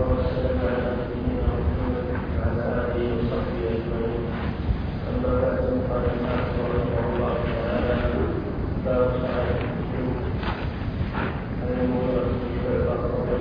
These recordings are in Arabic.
وسلم على نبينا محمد وعلى آله وصحبه أجمعين. أما بعد قال الناس رحمه الله تعالى باب صلاة الكسوف. عن المغيرة بن شعبة رضي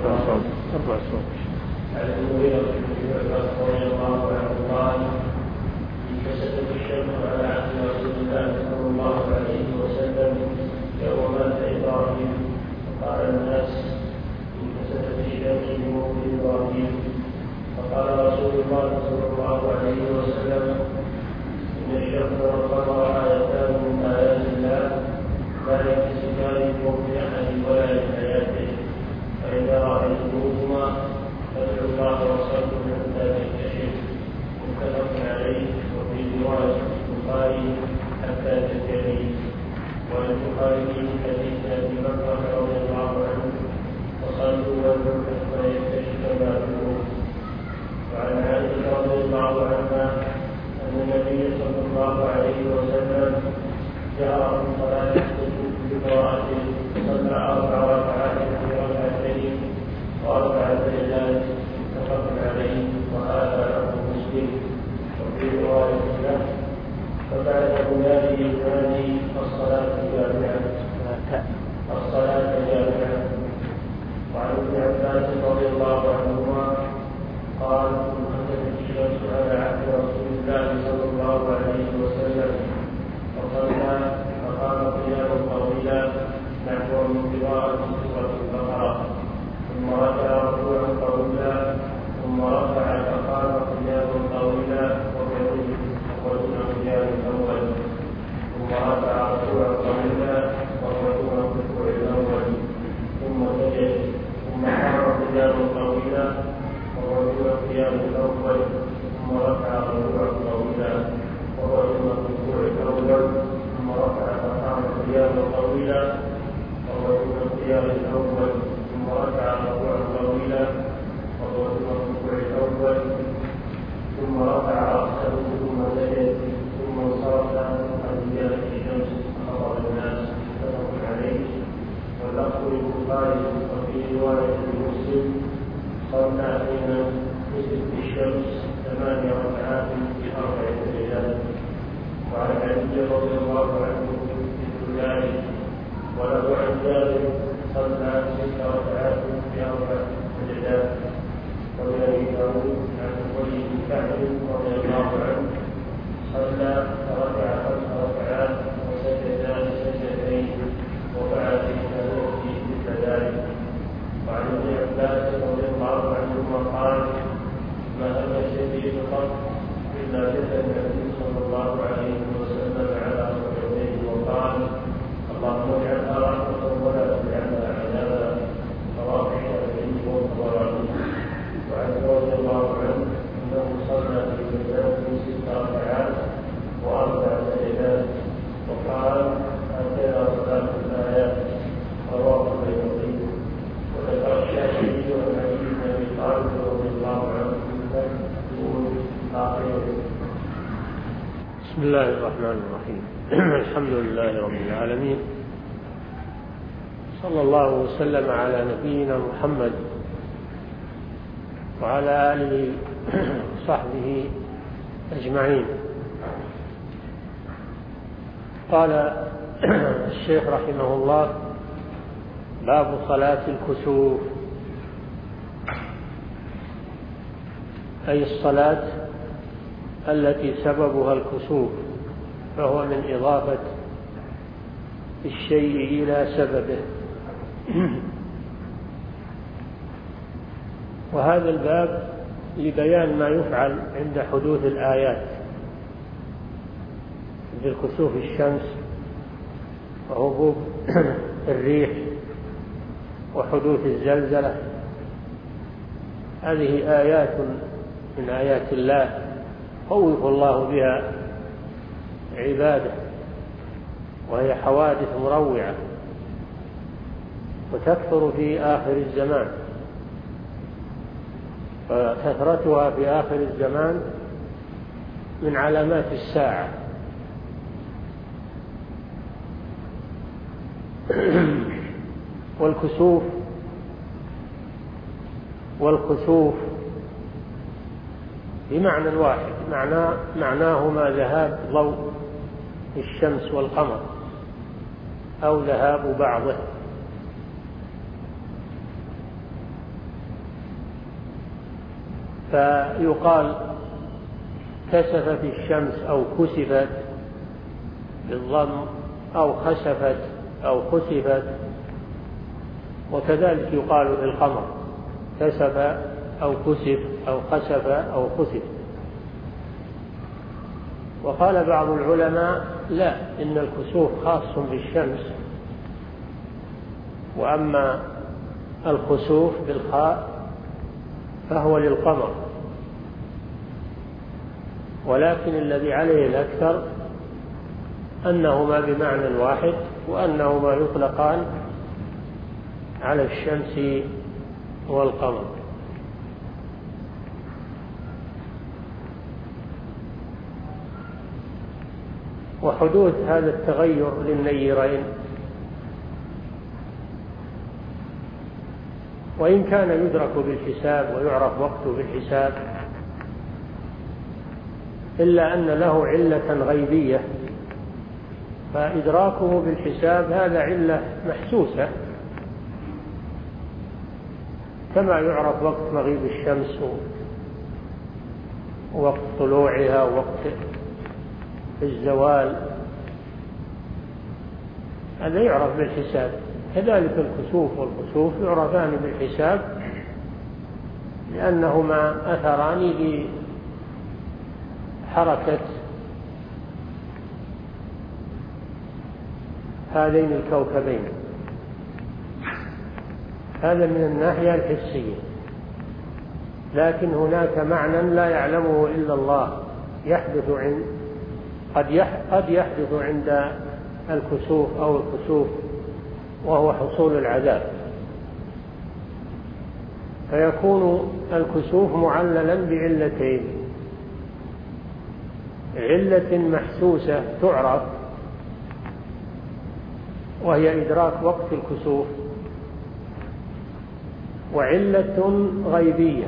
الله عنه قال: انكسفت الشمس على عهد رسول الله صلى الله عليه وسلم يوم مات إبراهيم، فقال الناس: انكسفت الشمس بموت إبراهيم. فقال رسول الله صلى الله عليه وسلم: إن الشمس والقمر آيتان من آيات الله لا ينكسفان بموت أحد ولا لحياته، فإذا رأيتموهما فادعوا الله وصلوا حتى تنكشف. متفق عليه. وفي رواية البخاري حتى تنجلي. والبخاري من حديث أبي بكر رضي الله عنه: وصلوا وادعوا حتى ينكشف ما بكم. وعن عائشة رضي الله عنها أن النبي صلى الله عليه وسلم جاء من صلاة الكسوف بقراءة صلى 4 ركعات في ركعتين و4 سجدات. متفق عليه. وهذا لفظ مسلم. وفي رواية له: فبعد بناده ينادي الصلاة جامعة. وعن ابن عباس رضي الله عنهما قال: انكسفت الشمس على عهد رسول الله صلى الله عليه وسلم فصلى فقام قياما طويلا نحو من قراءة سورة البقرة، ثم ركع ركوعا طويلا، ثم رفع فقام قياما طويلا وهو دون القيام الأول، ثم رفع ركوعا طويلا وهو دون الركوع الأول، ثم سجد، ثم قام قياما طويلا وهو دون القيام الأول، ثم رفع ركوعا طويلا وهو دون الركوع الأول، ثم رفع فقام قياما طويلا وهو دون القيام الأول، ثم رفع ركوعا طويلا وهو دون الركوع الأول، ثم رفع رأسه ثم سجد، ثم انصرف عن زيادة الشمس فخطب الناس. متفق عليه. واللفظ للبخاري. وفي رواية مسلم: صلى حين كسفت الشمس 8 ركعات في 4 سجدات. وعن علي رضي الله عنه مثل ذلك. وله عن جابر: صلى 6 ركعات في 4 سجدات. ومن أبي داود عن أبي بن كعب رضي الله عنه: صلى فركع 5 ركعات وسجد سجدتين وفعل في التنوع مثل ذلك. وعن ابن عباس رضي الله عنهما قال: ما هم الشديد قط إلا جثى النبي صلى الله عليه وسلم على ركعتين وقال: اللهم اجعلها رحمة ولا تجعلها عذابا. رواه الشافعي والطبراني. وعن رضي الله عنه انه صلى في المنام 6 ركعات و4 سجدات وقال: هكذا صلاة الآيات. رواه البيهقي. وذكر الشافعي عن علي بن ابي طالب رضي الله عنه يقول آخره. بسم الله الرحمن الرحيم. الحمد لله رب العالمين، صلى الله وسلم على نبينا محمد وعلى آله وصحبه أجمعين. قال الشيخ رحمه الله: باب صلاة الكسوف، أي الصلاة التي سببها الكسوف، فهو من إضافة الشيء إلى سببه. وهذا الباب لبيان ما يفعل عند حدوث الآيات، مثل كسوف الشمس وهبوب الريح وحدوث الزلزلة. هذه آيات من آيات الله خوف الله بها عباده، وهي حوادث مروعة وتكثر في آخر الزمان، فكثرتها في آخر الزمان من علامات الساعة. والكسوف والكسوف بمعنى واحد، معناهما ذهاب ضوء الشمس والقمر أو ذهاب بعضه. فيقال كسفت الشمس أو كسفت بالضم، أو خسفت أو خسفت، وكذلك يقال في القمر كسف أو كسف أو خسف أو خسف. وقال بعض العلماء لا، إن الكسوف خاص بالشمس، وأما الخسوف بالخاء فهو للقمر، ولكن الذي عليه الأكثر أنهما بمعنى واحد، وأنهما يطلقان على الشمس والقمر. وحدوث هذا التغير للنيرين وإن كان يدرك بالحساب ويعرف وقته بالحساب، إلا أن له علة غيبية، فإدراكه بالحساب هذا علة محسوسة، كما يعرف وقت مغيب الشمس ووقت طلوعها ووقت الزوال، هذا يعرف بالحساب. كذلك الكسوف والخسوف يعرفان بالحساب، لأنهما أثران بحركة هذين الكوكبين. هذا من الناحية الحسية. لكن هناك معنى لا يعلمه إلا الله قد يحدث عند الكسوف أو الخسوف، وهو حصول العذاب، فيكون الكسوف معللا بعلتين: علة محسوسة تعرف وهي إدراك وقت الكسوف، وعلة غيبية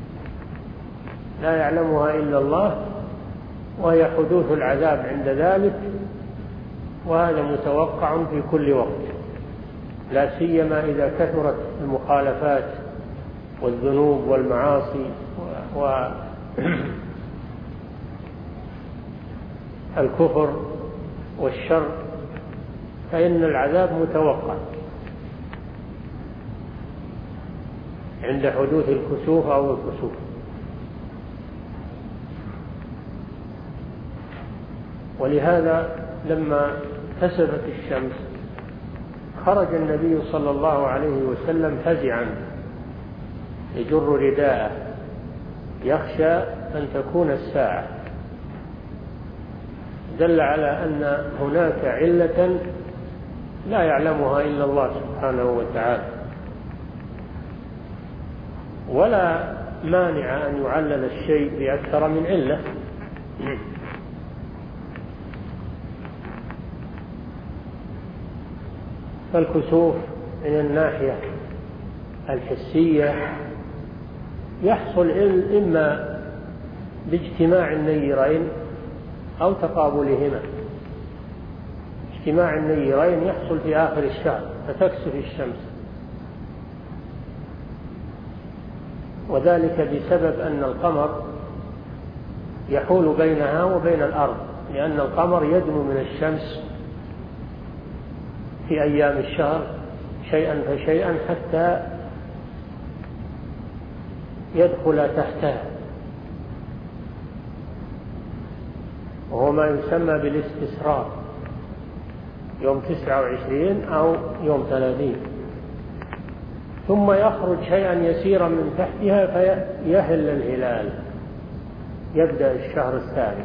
لا يعلمها إلا الله وهي حدوث العذاب عند ذلك، وهذا متوقع في كل وقت، لا سيما إذا كثرت المخالفات والذنوب والمعاصي والكفر والشر، فإن العذاب متوقع عند حدوث الكسوف أو الكسوف. ولهذا لما كسفت الشمس خرج النبي صلى الله عليه وسلم فزعا يجر رداءه يخشى أن تكون الساعة، دل على أن هناك علة لا يعلمها إلا الله سبحانه وتعالى، ولا مانع أن يعلل الشيء بأكثر من علة. فالكسوف من الناحية الحسية يحصل إما باجتماع النيرين أو تقابلهما. اجتماع النيرين يحصل في آخر الشهر فتكسف الشمس، وذلك بسبب أن القمر يحول بينها وبين الأرض، لأن القمر يدنو من الشمس في أيام الشهر شيئا فشيئا حتى يدخل تحتها، وهو ما يسمى بالاستسرار، يوم 29 أو يوم 30، ثم يخرج شيئا يسيرا من تحتها فيهل الهلال، يبدأ الشهر الثاني.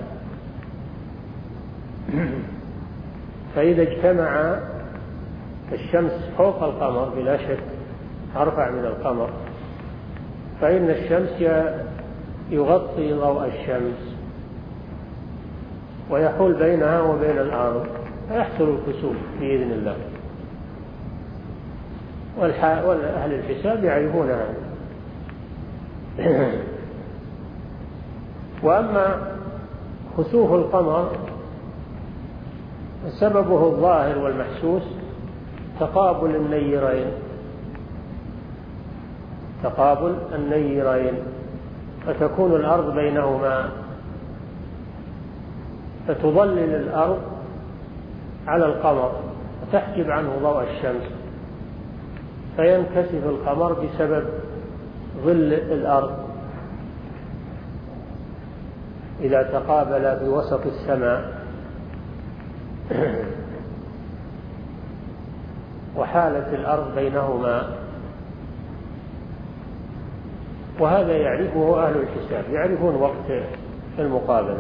فإذا اجتمع الشمس فوق القمر بلا شك أرفع من القمر، فإن الشمس يغطي ضوء الشمس ويحول بينها وبين الأرض، فيحصل الكسوف بإذن الله. والأهل الحساب يعرفون هذا، وأما خسوف القمر سببه الظاهر والمحسوس تقابل النيرين، فتكون الأرض بينهما، فتظلل الأرض على القمر وتحجب عنه ضوء الشمس، فينكسف القمر بسبب ظل الأرض إذا تقابل بوسط السماء وحالت الأرض بينهما. وهذا يعرفه أهل الحساب، يعرفون وقت المقابلة،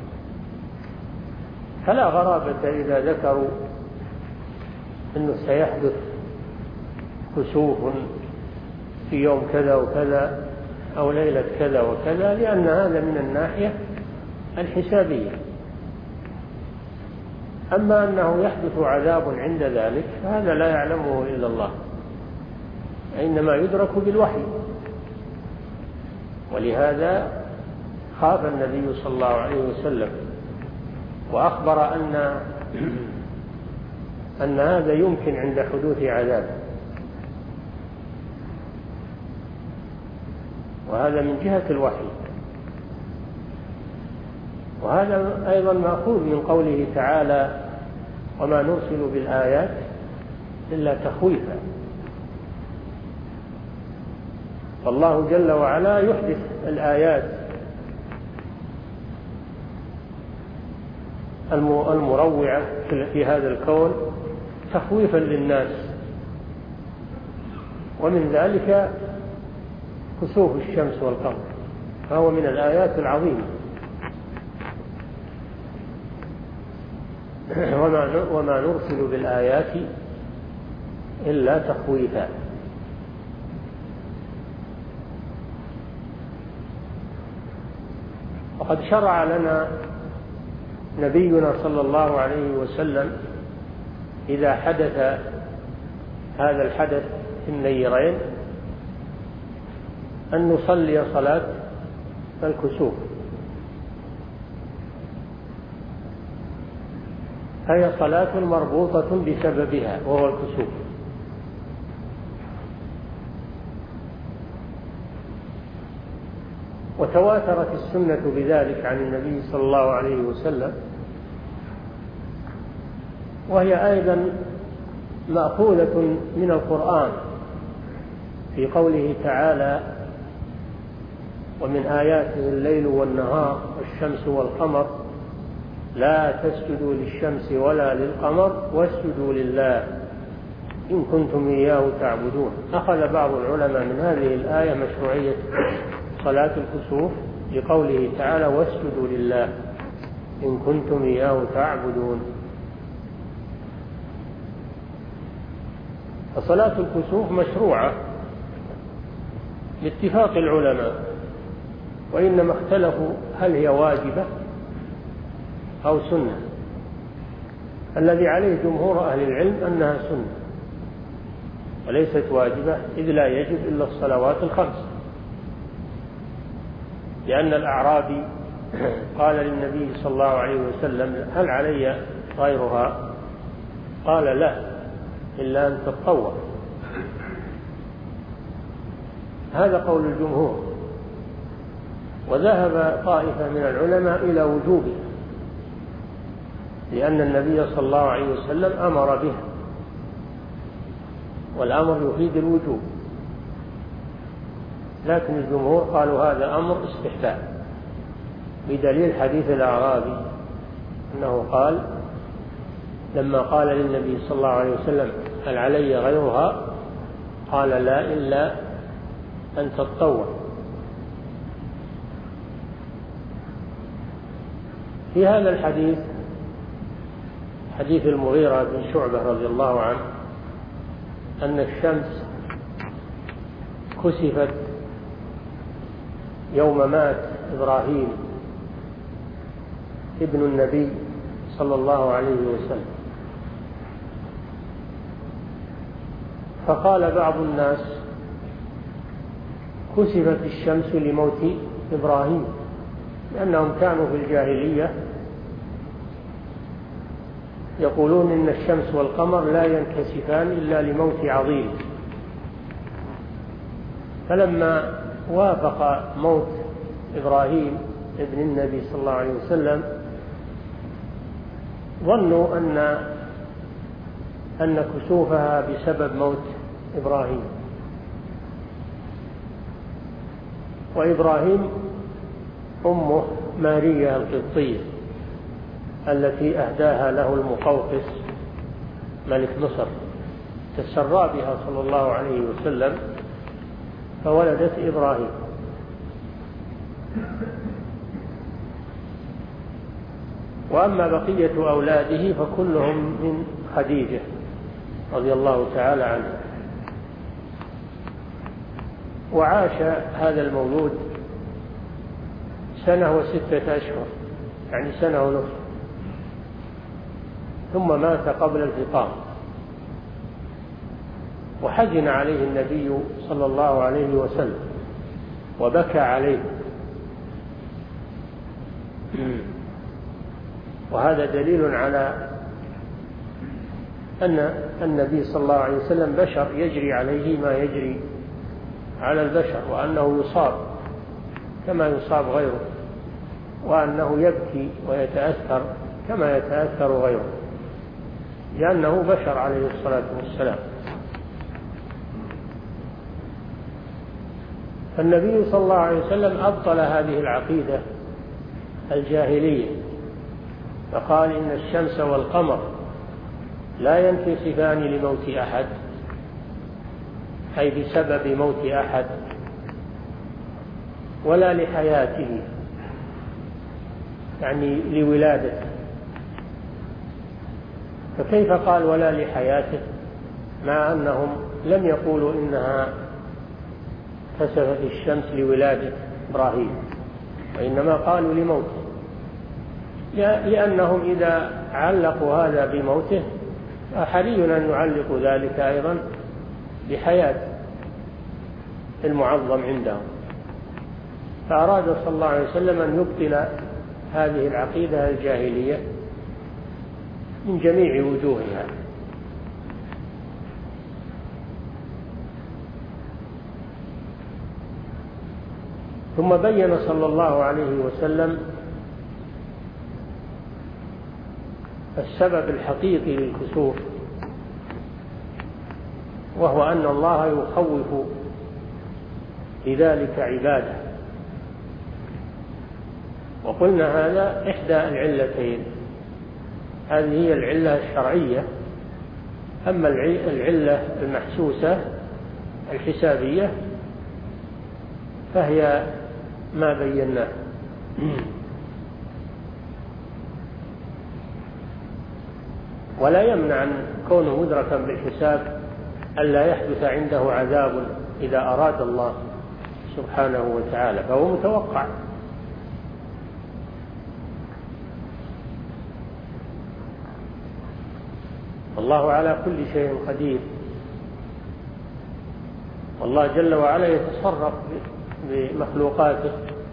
فلا غرابة إذا ذكروا أنه سيحدث كسوف في يوم كذا وكذا أو ليلة كذا وكذا، لأن هذا من الناحية الحسابية. أما أنه يحدث عذاب عند ذلك فهذا لا يعلمه إلا الله، إنما يدرك بالوحي. ولهذا خاف النبي صلى الله عليه وسلم وأخبر أن هذا يمكن عند حدوث عذاب، وهذا من جهة الوحي. وهذا أيضا مأخوذ من قوله تعالى: وما نرسل بالآيات إلا تخويفا. فالله جل وعلا يحدث الآيات المروعة في هذا الكون تخويفا للناس، ومن ذلك كسوف الشمس والقمر، فهو من الآيات العظيمة. وما نرسل بالآيات إلا تخويفا. وقد شرع لنا نبينا صلى الله عليه وسلم إذا حدث هذا الحدث في النيرين أن نصلي صلاة الكسوف، هي صلاة مربوطة بسببها وهو الكسوف. وتواترت السنة بذلك عن النبي صلى الله عليه وسلم، وهي أيضا مأخوذة من القرآن في قوله تعالى: ومن آياته الليل والنهار والشمس والقمر لا تسجدوا للشمس ولا للقمر واسجدوا لله إن كنتم إياه تعبدون. أخذ بعض العلماء من هذه الآية مشروعية صلاة الكسوف لقوله تعالى: واسجدوا لله إن كنتم إياه تعبدون. فصلاة الكسوف مشروعة باتفاق العلماء، وإنما اختلفوا هل هي واجبة أو سنة. الذي عليه جمهور أهل العلم أنها سنة وليست واجبة، إذ لا يجب إلا الصلوات الخمس، لأن الأعرابي قال للنبي صلى الله عليه وسلم: هل علي غيرها؟ قال: لا، إلا أن تتطوع. هذا قول الجمهور. وذهب طائفة من العلماء إلى وجوبها، لأن النبي صلى الله عليه وسلم أمر بها، والأمر يفيد الوجوب. لكن الجمهور قالوا هذا أمر استحباب، بدليل حديث الأعرابي أنه قال لما قال للنبي صلى الله عليه وسلم: هل علي غيرها؟ قال: لا، إلا أن تتطوع. في هذا الحديث، حديث المغيرة بن شعبة رضي الله عنه، أن الشمس كسفت يوم مات إبراهيم ابن النبي صلى الله عليه وسلم، فقال بعض الناس: كسفت الشمس لموت إبراهيم، لأنهم كانوا في الجاهلية يقولون إن الشمس والقمر لا ينكسفان إلا لموت عظيم. فلما وافق موت إبراهيم ابن النبي صلى الله عليه وسلم ظنوا أن كسوفها بسبب موت إبراهيم. وإبراهيم أمه ماريا القبطية التي أهداها له المقوقس ملك مصر، تسرى بها صلى الله عليه وسلم فولدت إبراهيم. وأما بقية أولاده فكلهم من خديجة رضي الله تعالى عنها. وعاش هذا المولود 1 و6 أشهر، يعني 1.5 سنة، ثم مات قبل الفطام. وحزن عليه النبي صلى الله عليه وسلم وبكى عليه، وهذا دليل على أن النبي صلى الله عليه وسلم بشر يجري عليه ما يجري على البشر، وأنه يصاب كما يصاب غيره، وأنه يبكي ويتأثر كما يتأثر غيره، لأنه بشر عليه الصلاة والسلام. فالنبي صلى الله عليه وسلم أبطل هذه العقيدة الجاهلية، فقال إن الشمس والقمر لا ينكسفان لموت أحد، أي بسبب موت أحد، ولا لحياته، يعني لولادته. فكيف قال ولا لحياته مع أنهم لم يقولوا إنها كسفت الشمس لولادة إبراهيم، وإنما قالوا لموته، لأنهم إذا علقوا هذا بموته فحري أن يعلقوا ذلك أيضا بحياة المعظم عندهم. فأراد صلى الله عليه وسلم أن يبطل هذه العقيدة الجاهلية من جميع وجوهها. ثم بين صلى الله عليه وسلم السبب الحقيقي للكسوف، وهو أن الله يخوف لذلك عباده. وقلنا هذا إحدى العلتين، هذه هي العلة الشرعية. أما العلة المحسوسة الحسابية فهي ما بيناه. ولا يمنع أن كونه مدركا بالحساب ألا يحدث عنده عذاب إذا أراد الله سبحانه وتعالى، فهو متوقع. الله على كل شيء قدير، والله جل وعلا يتصرف بمخلوقاته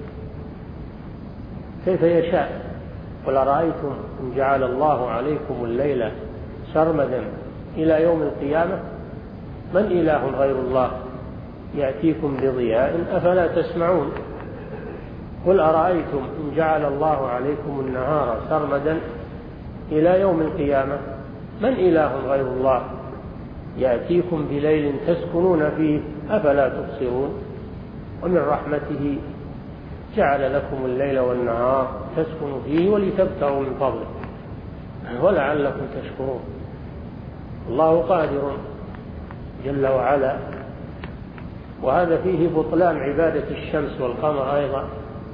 كيف يشاء. قل أرأيتم إن جعل الله عليكم الليل سرمدا إلى يوم القيامة من إله غير الله يأتيكم بضياء أفلا تسمعون. قل أرأيتم إن جعل الله عليكم النهار سرمدا إلى يوم القيامة من إله غير الله يأتيكم بليل تسكنون فيه أفلا تبصرون. ومن رحمته جعل لكم الليل والنهار تسكنوا فيه ولتبتغوا من فضله ولعلكم تشكرون. الله قادر جل وعلا. وهذا فيه بطلان عبادة الشمس والقمر أيضا،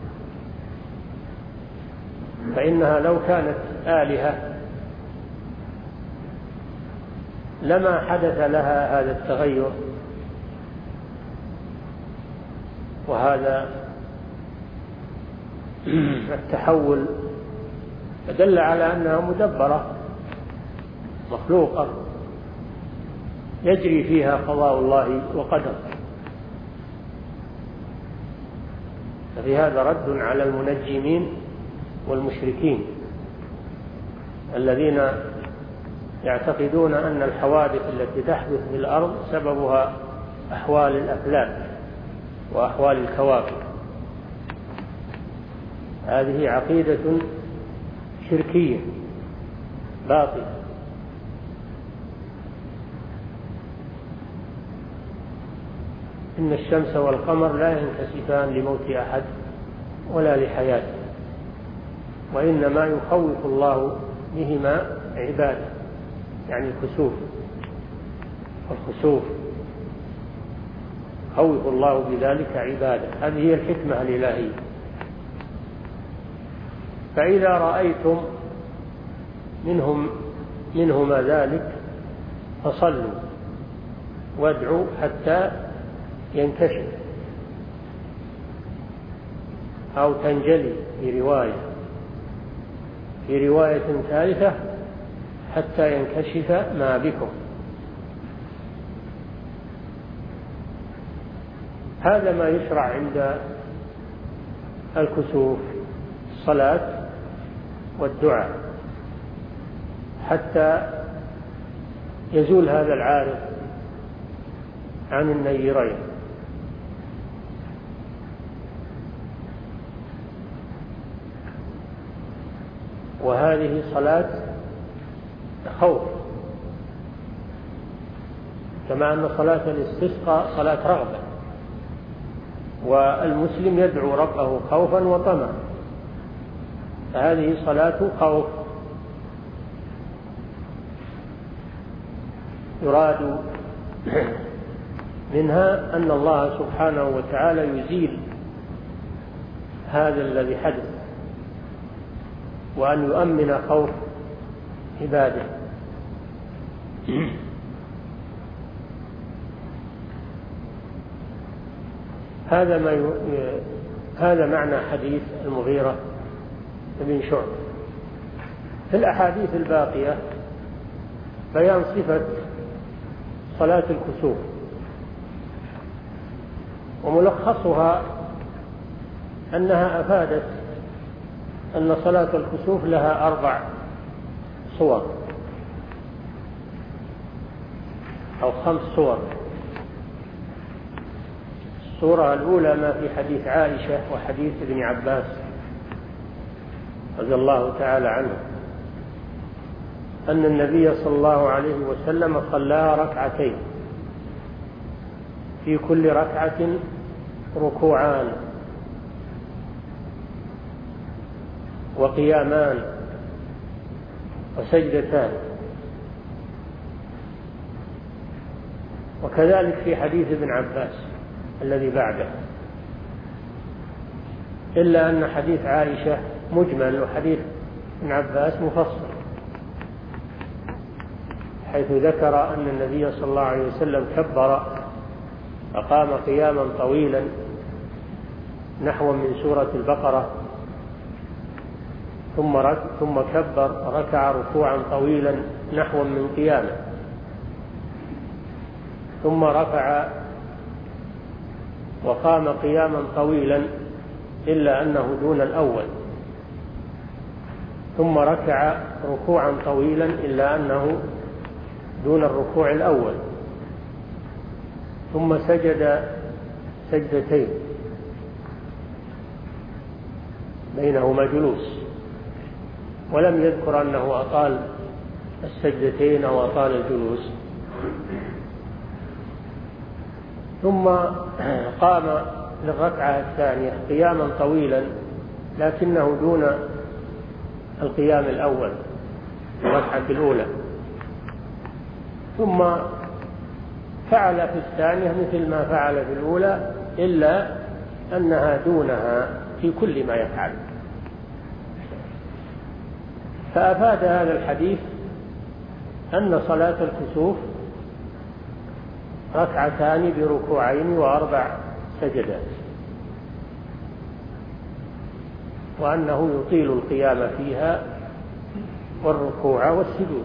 فإنها لو كانت آلهة لما حدث لها هذا التغير وهذا التحول، فدل على أنها مدبرة مخلوقة يجري فيها قضاء الله وقدره. وفي هذا رد على المنجمين والمشركين الذين يعتقدون أن الحوادث التي تحدث في الأرض سببها أحوال الأفلاك وأحوال الكواكب. هذه عقيدة شركية باطلة. إن الشمس والقمر لا ينكسفان لموت أحد ولا لحياته، وإنما يخوف الله بهما عباده، يعني الخسوف خوف الله بذلك عباده. هذه هي الحكمة الإلهية. فإذا رأيتم منهما ذلك فصلوا وادعوا حتى ينكشف، أو تنجلي في رواية ثالثة حتى ينكشف ما بكم. هذا ما يشرع عند الكسوف، الصلاة والدعاء حتى يزول هذا العارض عن النيرين. وهذه صلاة خوف، كما أن صلاة الاستسقاء صلاة رغبة، والمسلم يدعو ربه خوفا وطمعا، فهذه صلاة خوف. يراد منها أن الله سبحانه وتعالى يزيل هذا الذي حدث، وأن يؤمن خوف عباده. هذا معنى حديث المغيرة بن شعبة. في الأحاديث الباقية بيان صفة صلاة الكسوف، وملخصها أنها أفادت أن صلاة الكسوف لها 4 صور أو 5 صور. الصورة الأولى ما في حديث عائشة وحديث ابن عباس رضي الله تعالى عنه، أن النبي صلى الله عليه وسلم صلى ركعتين، في كل ركعة ركوعان وقيامان وسجدتان. وكذلك في حديث ابن عباس الذي بعده، إلا أن حديث عائشة مجمل وحديث ابن عباس مفصل، حيث ذكر أن النبي صلى الله عليه وسلم كبر فقام قياما طويلا نحو من سورة البقرة، ثم كبر ركع ركوعا طويلا نحو من قيامه، ثم رفع وقام قياما طويلا إلا أنه دون الأول، ثم ركع ركوعا طويلا إلا أنه دون الركوع الأول، ثم سجد سجدتين بينهما جلوس، ولم يذكر أنه أطال السجدتين أو أطال الجلوس. ثم قام للركعة الثانية قياما طويلا لكنه دون القيام الأول الركعة الأولى، ثم فعل في الثانية مثل ما فعل في الأولى، إلا أنها دونها في كل ما يفعل. فأفاد هذا الحديث أن صلاة الكسوف ركعتان بركوعين و4 سجدات، وأنه يطيل القيام فيها والركوع والسجود،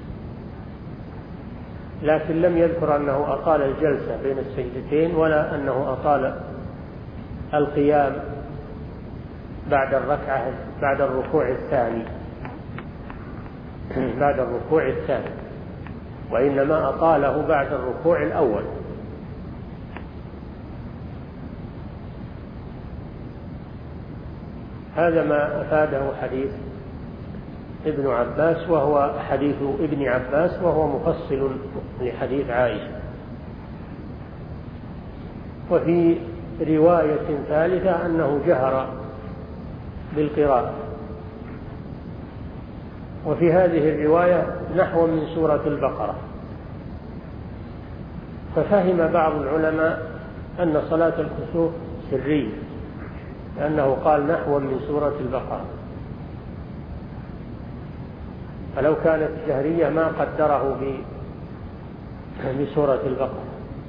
لكن لم يذكر أنه أطال الجلسة بين السجدتين ولا أنه أطال القيام بعد الركوع الثاني وإنما أطاله بعد الركوع الأول. هذا ما أفاده حديث ابن عباس، وهو حديث ابن عباس وهو مفصل لحديث عائشة. وفي رواية ثالثة أنه جهر بالقراءة، وفي هذه الرواية نحو من سورة البقرة، ففهم بعض العلماء أن صلاة الكسوف سرية، لأنه قال نحو من سورة البقرة، فلو كانت جهرية ما قدره بسورة البقرة.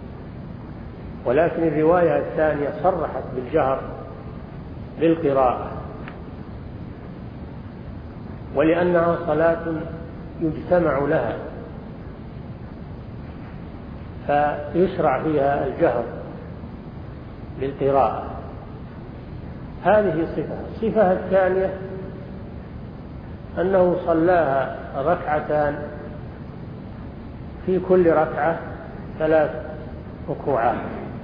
ولكن الرواية الثانية صرحت بالجهر بالقراءة، ولأنها صلاة يجتمع لها فيشرع فيها الجهر بالقراءة. هذه صفة. الصفة الثانية أنه صلاها ركعتان، في كل ركعة 3 ركوعات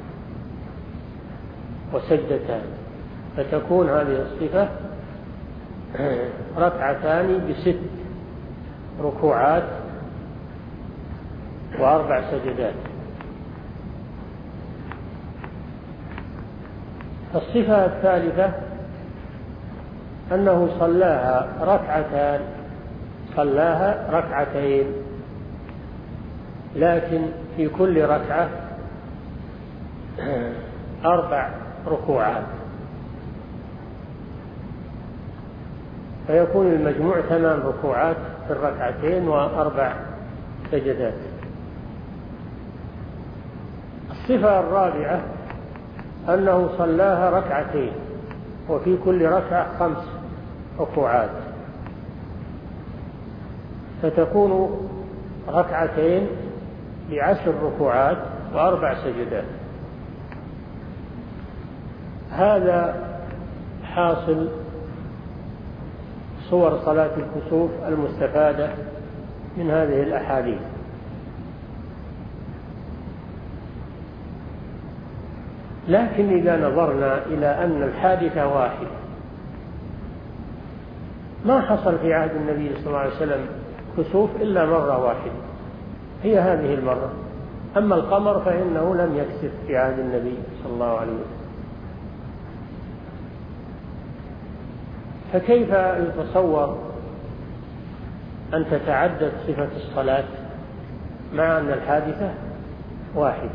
وسجدتان، فتكون هذه الصفة ركعتان ب6 ركوعات و4 سجدات. الصفة الثالثة أنه صلاها ركعتين، لكن في كل ركعة 4 ركوعات، فيكون المجموع 8 ركوعات في الركعتين و4 سجدات. الصفة الرابعة أنه صلاها ركعتين، وفي كل ركعة 5 ركوعات، فتكون ركعتين ب10 ركوعات و4 سجدات. هذا حاصل صور صلاة الكسوف المستفادة من هذه الأحاديث. لكن إذا نظرنا إلى أن الحادثة واحدة، ما حصل في عهد النبي صلى الله عليه وسلم كسوف إلا مرة واحدة، هي هذه المرة. أما القمر فإنه لم يكسف في عهد النبي صلى الله عليه وسلم، فكيف يتصور أن تتعدد صفة الصلاة مع أن الحادثة واحدة؟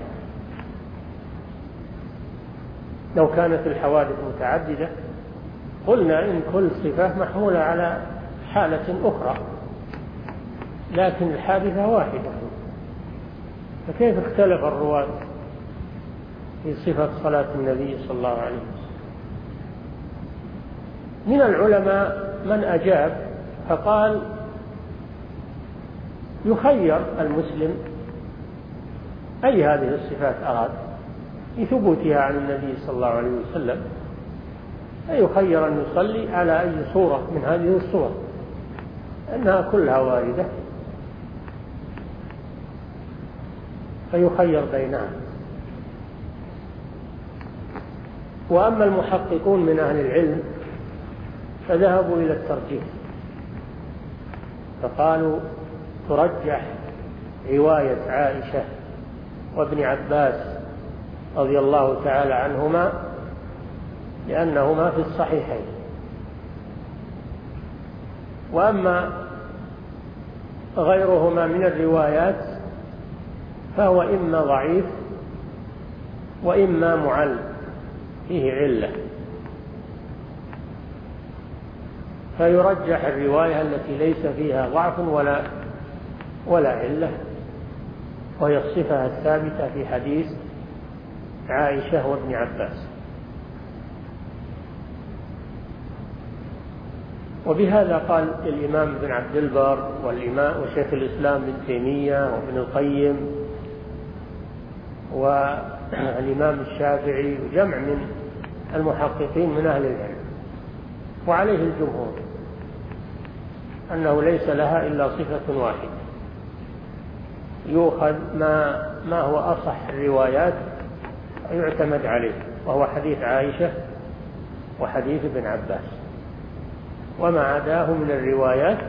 لو كانت الحوادث متعددة قلنا إن كل صفة محمولة على حالة أخرى، لكن الحادثة واحدة، فكيف اختلف الرواة في صفة صلاة النبي صلى الله عليه وسلم؟ من العلماء من أجاب فقال يخير المسلم أي هذه الصفات أراد لثبوتها عن النبي صلى الله عليه وسلم، فيخير أن يصلي على أي صورة من هذه الصور، أنها كلها واردة، فيخير بينها. وأما المحققون من أهل العلم فذهبوا إلى الترجيح، فقالوا ترجح رواية عائشة وابن عباس رضي الله تعالى عنهما لأنهما في الصحيحين، وأما غيرهما من الروايات فهو إما ضعيف وإما معل فيه علة، فيرجح الرواية التي ليس فيها ضعف ولا علة، وهي الصفة الثابتة في حديث عائشة وابن عباس. وبهذا قال الإمام ابن عبد البر وشيخ الإسلام ابن تيمية وابن القيم والإمام الشافعي وجمع من المحققين من أهل العلم، وعليه الجمهور أنه ليس لها إلا صفة واحدة، يؤخذ ما هو أصح الروايات يعتمد عليه، وهو حديث عائشة وحديث ابن عباس، وما عداه من الروايات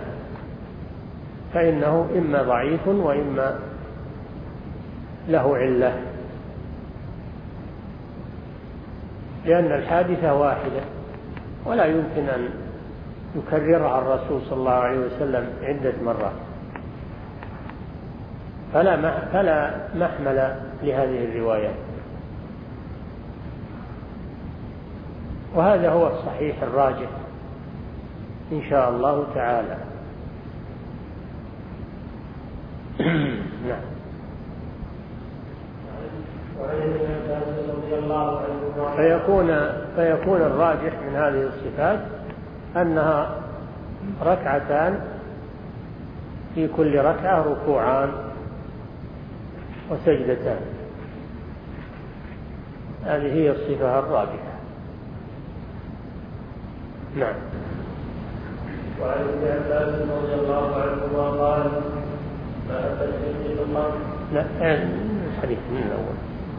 فإنه إما ضعيف وإما له علة، لأن الحادثة واحدة ولا يمكن أن يكررها الرسول صلى الله عليه وسلم عدة مرات، فلا محمل لهذه الروايات. وهذا هو الصحيح الراجح إن شاء الله تعالى. نعم. فيكون الراجح من هذه الصفات أنها ركعتان، في كل ركعة ركوعان وسجدتان، هذه هي الصفة الراجحة. نعم. وعن ابن عباس رضي الله عنهما قال: ما أتت الخمر. لا، الحديث من الأول.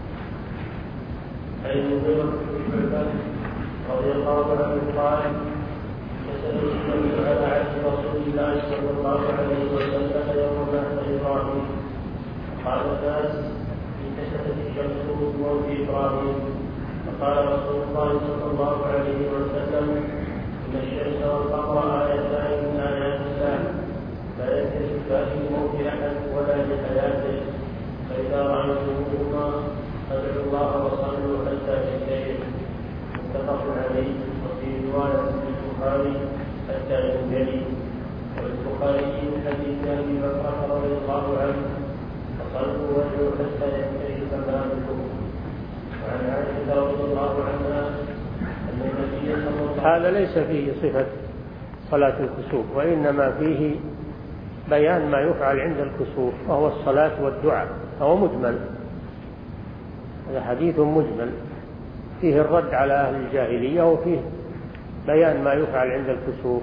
أي مغيرة بن شعبة رضي الله عنه قال: فسألت النبي على عهد رسول الله صلى الله عليه وسلم يوم مات إبراهيم، قال الناس: انكشفت الشمس بموت إبراهيم، فقال رسول الله صلى الله عليه وسلم: إن الشمس والقمر آيتان من آيات الله لا ينكشفان لموت أحد ولا لحياته، فإذا رأيتموهما فادعوا الله وصلوا حتى تنتهي. متفق عليه. وفي رواية البخاري حتى ينجلي، والبخاري من حديث أبي بكر رضي الله عنه: فصلوا وادعوا حتى ينتهي تمامكم. وعن عائشة رضي الله عنها أن النبي صلى الله عليه وسلم هذا ليس فيه صفة صلاة الكسوف، وإنما فيه بيان ما يفعل عند الكسوف، وهو الصلاة والدعاء، هو مجمل، هذا حديث مجمل فيه الرد على أهل الجاهلية، وفيه بيان ما يفعل عند الكسوف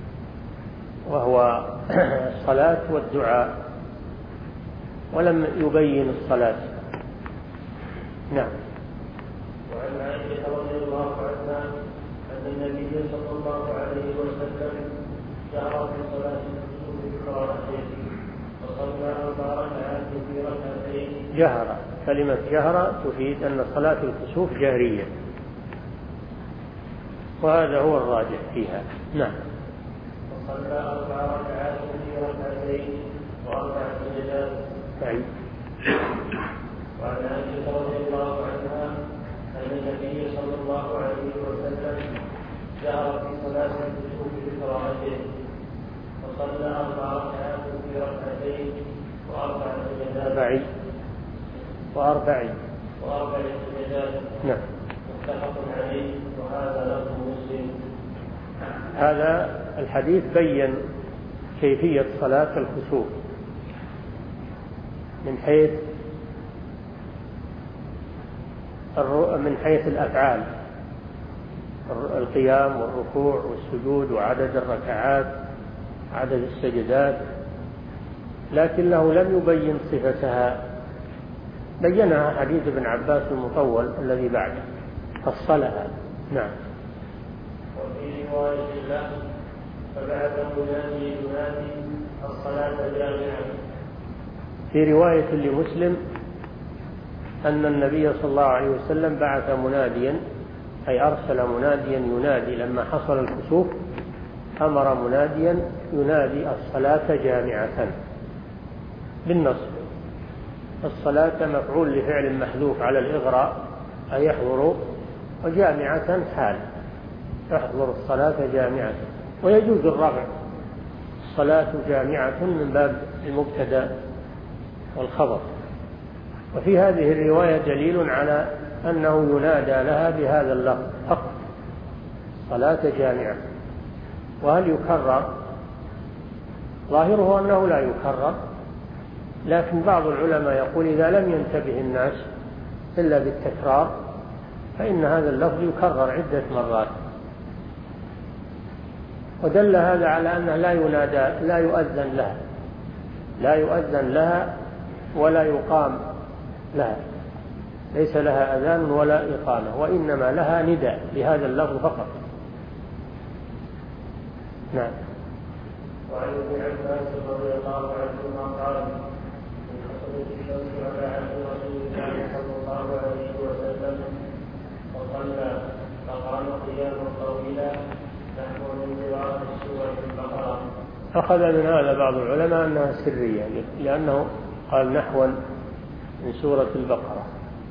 وهو الصلاة والدعاء، ولم يبين الصلاة. نعم. وعن عائشة رضي الله عنها أن النبي صلى الله عليه وسلم جهر في صلاة الكسوف بقراءته، وصلى 4 ركعات في ركعتين. جهر، كلمة جهر تفيد أن صلاة الكسوف جهرية، وهذا هو الراجح فيها. نعم. وصلى 4 ركعات في ركعتين و4 سجدات. وعن عائشة رضي الله عنها أن النبي صلى الله عليه وسلم جهر في صلاة الكسوف بقراءته، وصلى 4 ركعات في ركعتين و4 سجدات. وأربع سجدات. نعم. متفق عليه. وهذا لفظ مسلم. هذا الحديث بين كيفية صلاة الكسوف من حيث الأفعال، القيام والركوع والسجود وعدد الركعات، عدد السجدات، لكنه لم يبين صفتها، بينها حديث ابن عباس المطول الذي بعده، فصلها. نعم. وفي رواية له: فبعث منادي ينادي الصلاة جامعة. في رواية لمسلم أن النبي صلى الله عليه وسلم بعث مناديا، أي أرسل مناديا ينادي لما حصل الكسوف، أمر مناديا ينادي الصلاة جامعة بالنصب. الصلاة مفعول لفعل محذوف على الإغراء، أي يحضر، وجامعة حال يحضر الصلاة جامعة، ويجوز الرفع الصلاة جامعة من باب المبتدأ والخبر. وفي هذه الرواية دليل على أنه ينادى لها بهذا اللفظ فقط، صلاة جامعة. وهل يكرر؟ ظاهره أنه لا يكرر، لكن بعض العلماء يقول إذا لم ينتبه الناس إلا بالتكرار فإن هذا اللفظ يكرر عدة مرات، ودل هذا على أنه لا يؤذن لها ولا يقام لها، ليس لها أذان ولا إقامة، وإنما لها نداء بهذا اللفظ فقط. نعم. وعن ابن عباس رضي الله عنهما قال: انحصرت الشمس على عهد رسول الله صلى الله عليه وسلم فصلى فقام قياما طويلا نحو من قراءة سورة البقرة. أخذ من هذا بعض العلماء أنها سرية، لأنه قال نحوا من سورة البقرة،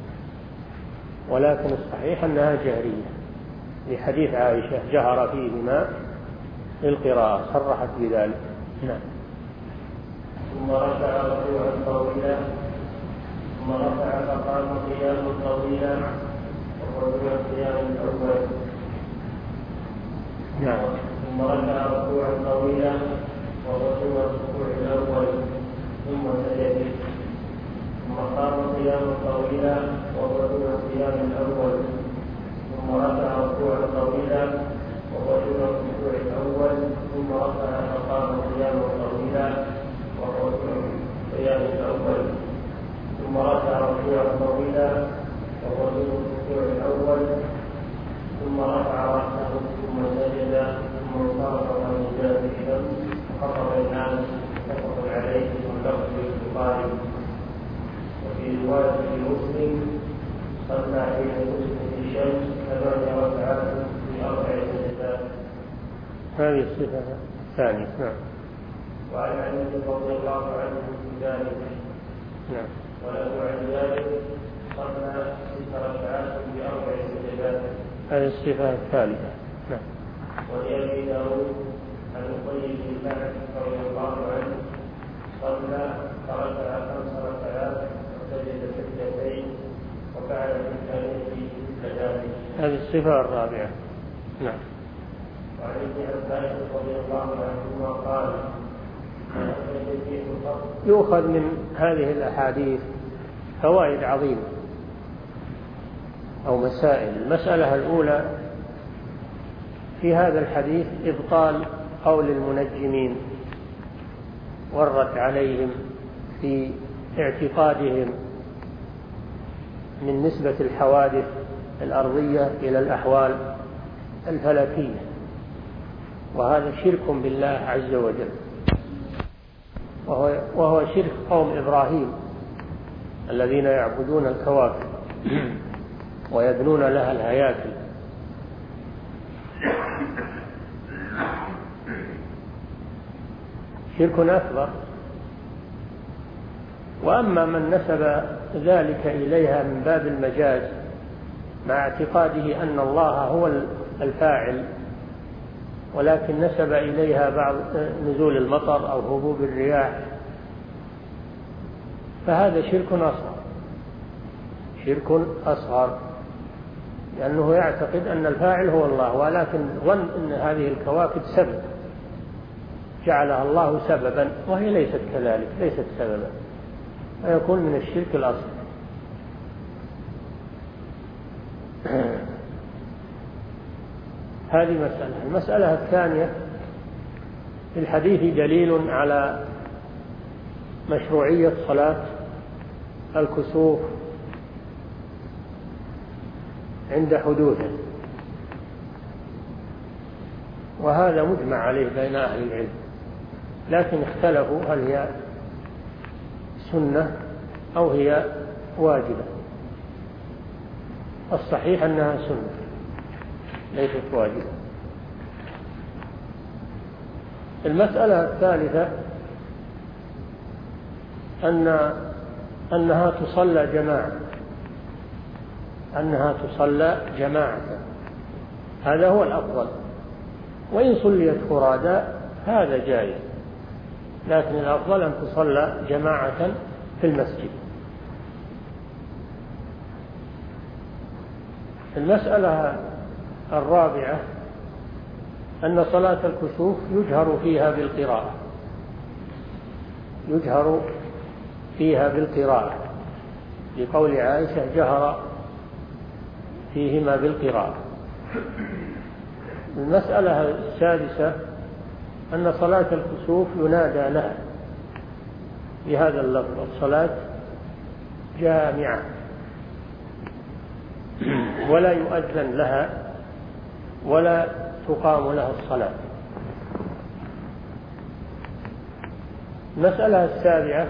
ولكن الصحيح أنها جهرية لحديث عائشة جهر فيهما للقراءة، صرحت بذلك. نعم. ثم رفع ركوعا طويلا ثم رفع فقام قياما طويلا وهو القيام الأول. نعم. ثم رفع ركوعا طويلا وهو الركوع الأول ثم سجد ثم قام قياما طويلا وهو القيام الأول ثم رفع ركوعا طويلا وهو الركوع الأول ثم رفع فقام قياما طويلا وهو القيام الأول ثم رفع ركوعا طويلا وهو الركوع الأول ثم رفع رأسه ثم سجد ثم انصرف عن جانبه وخطب الناس متفق عليه واللفظ للبخاري. وفي رواية مسلم: صلى حين مسلم الشمس 8 ركعات في 4 سجدات. هذه الصفة الثانية. نعم. وعن علي رضي الله عنه في ذلك. نعم. وله عن ذلك: صلى 6 ركعات في 4 سجدات. هذه الصفة الثالثة. نعم. ولأبي داود عن أبي بن كعب رضي الله عنه: صلى فركع 5 ركعات وسجد سجدتين وفعل في الثالثة مثل ذلك. هذه الصفة الرابعة. نعم. وعن ابن عباس رضي الله عنهما قال: يؤخذ من هذه الأحاديث فوائد عظيمة أو مسائل. المسألة الأولى في هذا الحديث إبطال قول المنجمين والرد عليهم في اعتقادهم من نسبة الحوادث الأرضية إلى الأحوال الفلكية، وهذا شرك بالله عز وجل، وهو شرك قوم إبراهيم الذين يعبدون الكواكب ويبنون لها الهياكل. شرك أكبر. وأما من نسب ذلك إليها من باب المجاز مع اعتقاده أن الله هو الفاعل، ولكن نسب إليها بعض نزول المطر أو هبوب الرياح، فهذا شرك أصغر، لأنه يعتقد أن الفاعل هو الله، ولكن ظن أن هذه الكواكب سبب جعلها الله سببا، وهي ليست كذلك، ليست سببا، فيكون من الشرك الأصغر. هذه مسألة. المسألة الثانية: في الحديث دليل على مشروعية صلاة الكسوف عند حدوثه، وهذا مجمع عليه بين أهل العلم، لكن اختلفوا هل هي سنة أو هي واجبة. الصحيح أنها سنة ليست واجبة. المسألة الثالثة أنها تصلى جماعة، هذا هو الأفضل، وإن صليت فرادى هذا جائز، لكن الأفضل أن تصلى جماعة في المسجد. المسألة الرابعة أن صلاة الكسوف يجهر فيها بالقراءة لقول عائشة: جهر فيهما بالقراءة. المسألة السادسة أن صلاة الكسوف ينادى لها بهذا اللفظ: الصلاة جامعة، ولا يؤذن لها ولا تقام لها الصلاة. المسألة السابعة: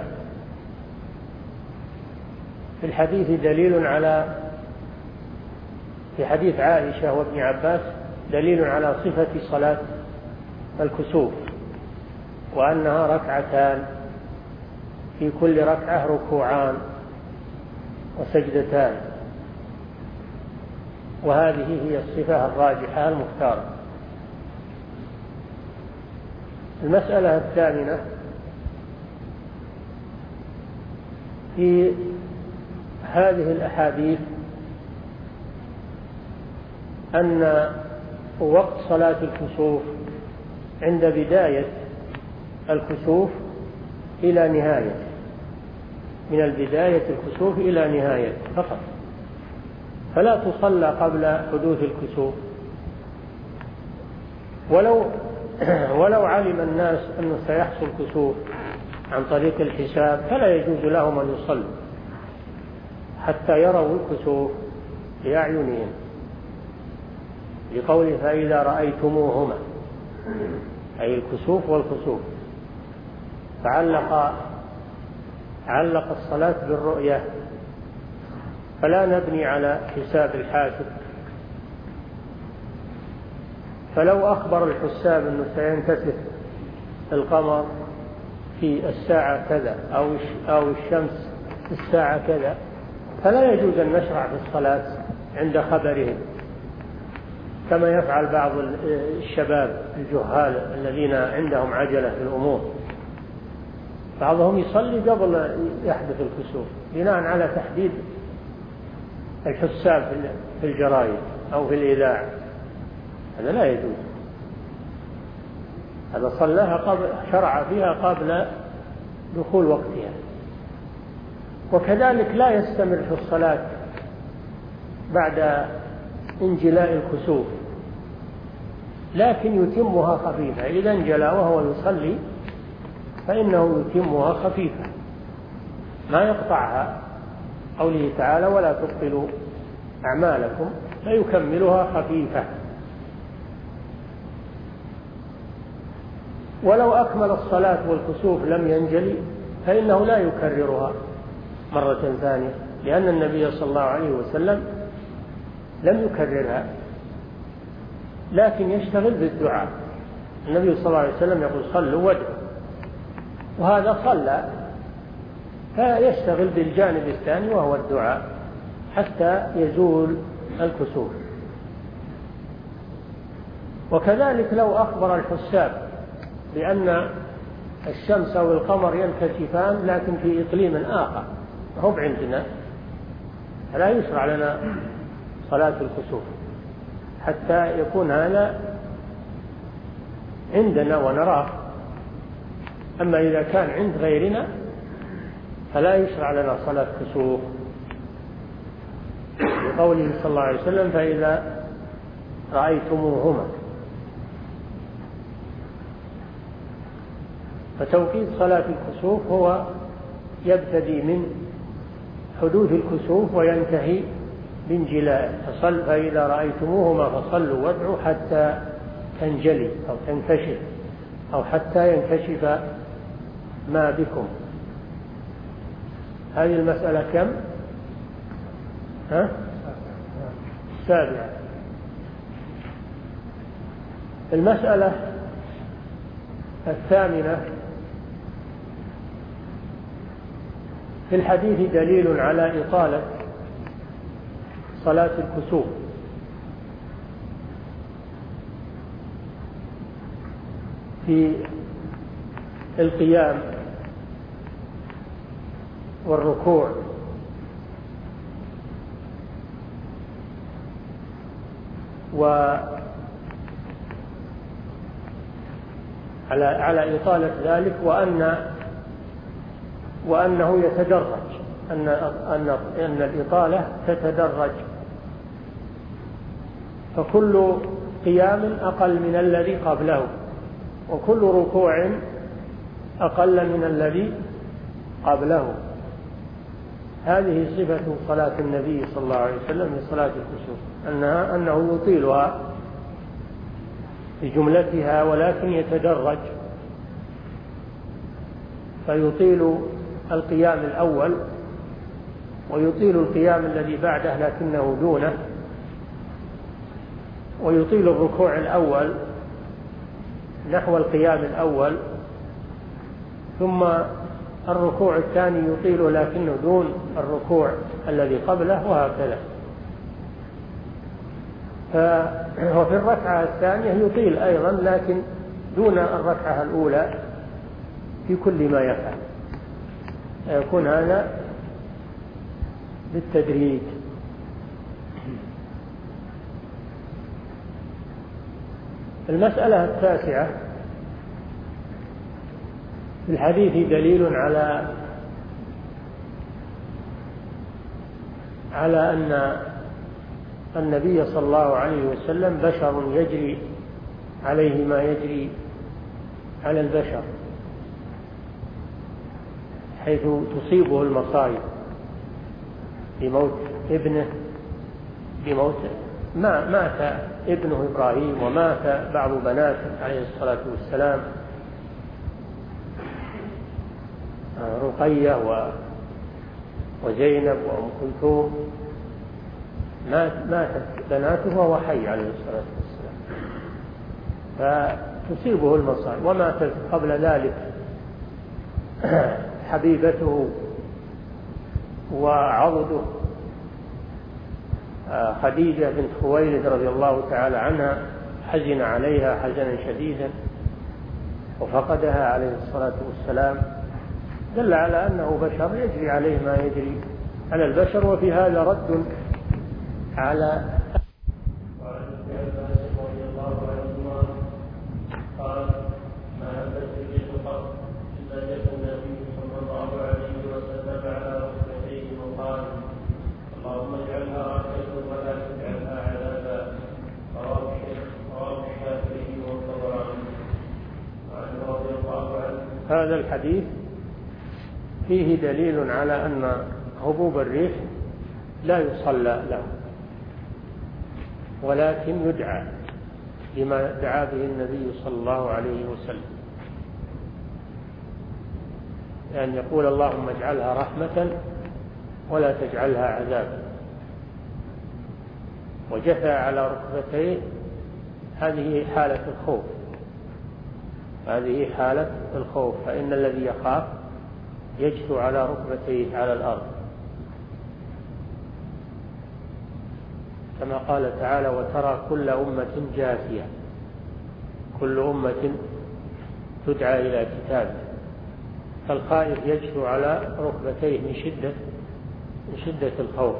في الحديث دليل على، في حديث عائشة وابن عباس دليل على صفة صلاة الكسوف، وأنها ركعتان، في كل ركعة ركوعان وسجدتان، وهذه هي الصفة الراجحة المختارة. المسألة الثامنة: في هذه الأحاديث أن وقت صلاة الكسوف عند بداية الكسوف إلى نهاية، من البداية الكسوف إلى نهاية فقط، فلا تصلى قبل حدوث الكسوف. ولو علم الناس أنه سيحصل كسوف عن طريق الحساب فلا يجوز لهم أن يصلوا حتى يروا الكسوف بأعينهم، لقوله: فإذا رأيتموهما، أي الكسوف والخسوف. علق الصلاة بالرؤية، فلا نبني على حساب الحاسب. فلو أخبر الحساب أنه سينكسف القمر في الساعة كذا أو الشمس في الساعة كذا، فلا يجوز أن نشرع في الصلاة عند خبرهم، كما يفعل بعض الشباب الجهال الذين عندهم عجلة في الأمور. بعضهم يصلي قبل يحدث الكسوف بناء على تحديد الحساب في الجرايد أو في الإذاعة، هذا لا يجوز. هذا صلاها شرع فيها قبل دخول وقتها. وكذلك لا يستمر في الصلاة بعد انجلاء الكسوف، لكن يتمها خفيفة. إذا انجلى وهو يصلي فإنه يتمها خفيفة، ما يقطعها، قوله تعالى: ولا تبطلوا أعمالكم، فيكملها خفيفة. ولو أكمل الصلاة والكسوف لم ينجلي فإنه لا يكررها مرة ثانية، لأن النبي صلى الله عليه وسلم لم يكررها، لكن يشتغل بالدعاء. النبي صلى الله عليه وسلم يقول: صلوا وادعوا، وهذا صلى، فيشتغل بالجانب الثاني وهو الدعاء حتى يزول الكسوف. وكذلك لو أخبر الحساب بأن الشمس أو القمر ينكسفان لكن في إقليم آخر هو عندنا، فلا يشرع لنا صلاة الكسوف حتى يكون هذا عندنا ونراه. أما إذا كان عند غيرنا فلا يشرع لنا صلاة كسوف، لقوله صلى الله عليه وسلم: فإذا رأيتموهما. فتوقيت صلاة الكسوف هو يبتدي من حدوث الكسوف وينتهي بانجلائه. فإذا رأيتموهما فصلوا وادعوا حتى تنجلي أو تنكشف، أو حتى ينكشف ما بكم. هذه المسألة كم؟ السابعة. المسألة الثامنة: في الحديث دليل على إطالة صلاة الكسوف، في القيام والركوع على إطالة ذلك، وأنه يتدرج، أن الإطالة تتدرج، فكل قيام أقل من الذي قبله، وكل ركوع أقل من الذي قبله. هذه صفة صلاة النبي صلى الله عليه وسلم في صلاة الكسوف، أنه يطيلها بجملتها ولكن يتدرج، فيطيل القيام الأول ويطيل القيام الذي بعده لكنه دونه، ويطيل الركوع الأول نحو القيام الأول، ثم الركوع الثاني يطيل لكنه دون الركوع الذي قبله، وهكذا. وفي الركعة الثانية يطيل أيضا لكن دون الركعة الأولى في كل ما يفعل، يكون هذا بالتدريج. المسألة التاسعة: في الحديث دليل على أن النبي صلى الله عليه وسلم بشر يجري عليه ما يجري على البشر، حيث تصيبه المصائب بموت ابنه، مات ابنه إبراهيم، ومات بعض بناته عليه الصلاة والسلام، رقية وزينب وأم كلثوم، ماتت بناته وهو حي عليه الصلاة والسلام، فتصيبه المصائب. وماتت قبل ذلك حبيبته وعضده خديجة بنت خويلد رضي الله تعالى عنها، حزن عليها حزنا شديدا وفقدها عليه الصلاة والسلام، دل على أنه بشر يجري عليه ما يجري على البشر. وفي هذا رد على هذا الحديث فيه دليل على أن هبوب الريح لا يصلى له، ولكن يدعى بما دعا به النبي صلى الله عليه وسلم، يعني يقول: اللهم اجعلها رحمة ولا تجعلها عذابا. وجثى على ركبتيه، هذه حالة الخوف، هذه حالة الخوف، فإن الذي يخاف يجثو على ركبتيه على الأرض، كما قال تعالى: وترى كل أمة جاثية، كل أمة تدعى إلى كتابه. فالخائف يجثو على ركبتيه من شدة الخوف.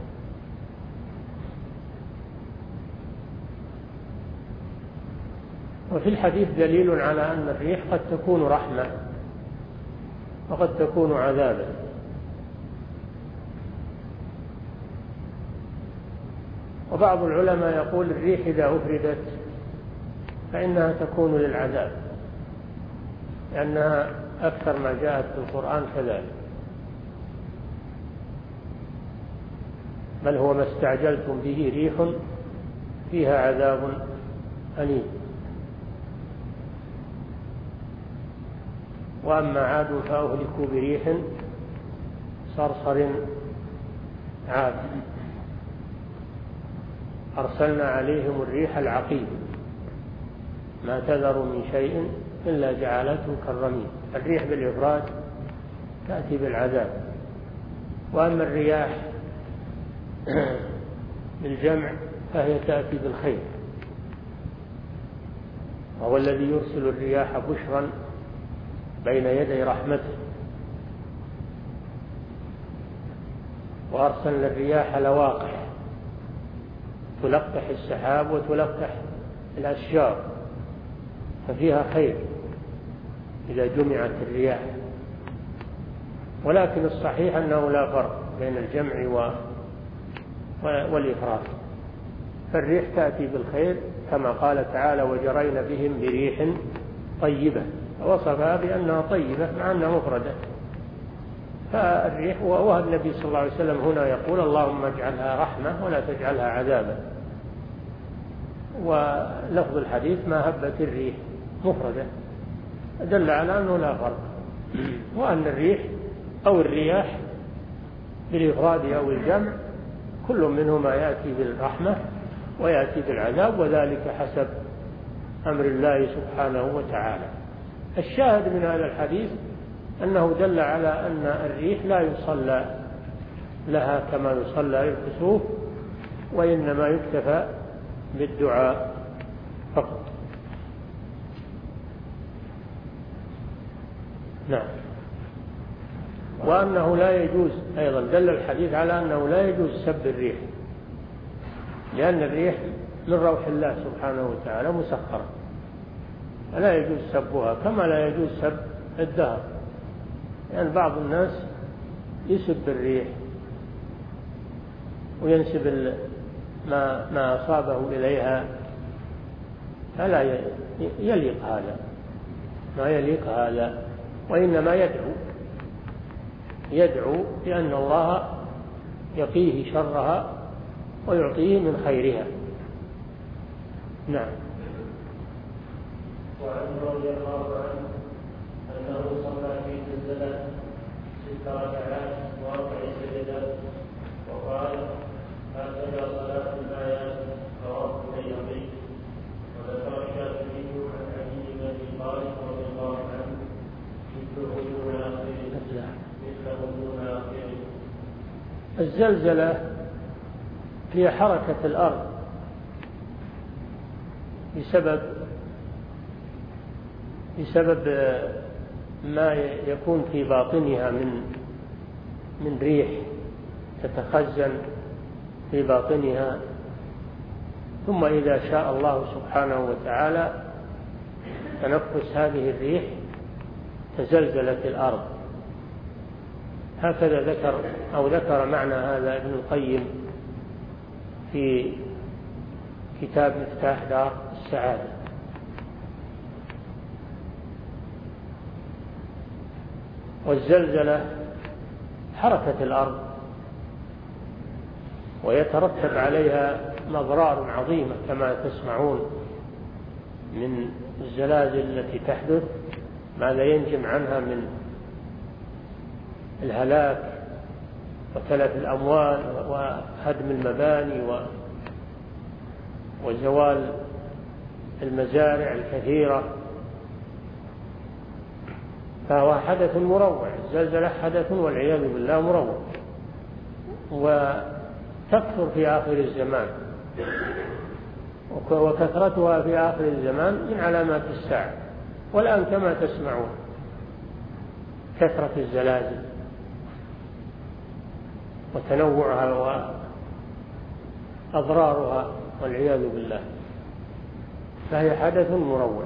وفي الحديث دليل على أن الريح قد تكون رحمة وقد تكون عذابا. وبعض العلماء يقول: الريح إذا أفردت فإنها تكون للعذاب، لأنها أكثر ما جاءت في القرآن كذلك، بل هو ما استعجلتم به ريح فيها عذاب أليم. وأما عاد فأهلكوا بريح صرصر عاتية أرسلنا عليهم الريح العقيم ما تذر من شيء إلا جعلته كالرميم. الريح بالإفراد تأتي بالعذاب، وأما الرياح بالجمع فهي تأتي بالخير. وهو الذي يرسل الرياح بشرا بين يدي رحمته. وأرسلنا الرياح لواقح تلقح السحاب وتلقح الأشجار، ففيها خير إذا جمعت الرياح. ولكن الصحيح أنه لا فرق بين الجمع والإفراد، فالريح تأتي بالخير كما قال تعالى: وجرين بهم بريح طيبة، وصفها بأنها طيبة مع أنها مفردة. فالريح، والنبي صلى الله عليه وسلم هنا يقول اللهم اجعلها رحمة ولا تجعلها عذابا. ولفظ الحديث ما هبت الريح مفردة دل على أنه لا فرق، وأن الريح أو الرياح بالإفراد أو الجمع كل منهما يأتي بالرحمة ويأتي بالعذاب، وذلك حسب أمر الله سبحانه وتعالى. الشاهد من هذا الحديث أنه دل على أن الريح لا يصلى لها كما يصلى للكسوف، وإنما يكتفى بالدعاء فقط. نعم. وأنه لا يجوز أيضا، دل الحديث على أنه لا يجوز سب الريح، لأن الريح من روح الله سبحانه وتعالى مسخرة، فلا يجوز سبها كما لا يجوز سب الدهر. يعني بعض الناس يسب الريح وينسب ما أصابه إليها، فلا يليق هذا، ما يليق هذا، وإنما يدعو بأن الله يقيه شرها ويعطيه من خيرها. نعم. وعن رضي الله عنه أنه صلى في زلزلة 6 ركعات و4 سجدات، وقال هكذا صلاة الآيات رواه البيهقي. وذكر الشافعي عن علي بن أبي طالب رضي الله عنه مثله دون آخره. الزلزلة هي حركة الأرض بسبب ما يكون في باطنها من ريح تتخزن في باطنها، ثم إذا شاء الله سبحانه وتعالى تنفس هذه الريح تزلزلت الأرض. هكذا ذكر معنى هذا ابن القيم في كتاب مفتاح دار السعادة. والزلزلة حركة الأرض، ويترتب عليها أضرار عظيمة كما تسمعون من الزلازل التي تحدث، ماذا ينجم عنها من الهلاك وتلف الأموال وهدم المباني وزوال المزارع الكثيرة. فهو حدث مروع، الزلزلة حدث والعياذ بالله مروع، وتكثر في آخر الزمان، وكثرتها في آخر الزمان من علامات الساعة. والآن كما تسمعون كثرة الزلازل وتنوعها وأضرارها والعياذ بالله، فهي حدث مروع.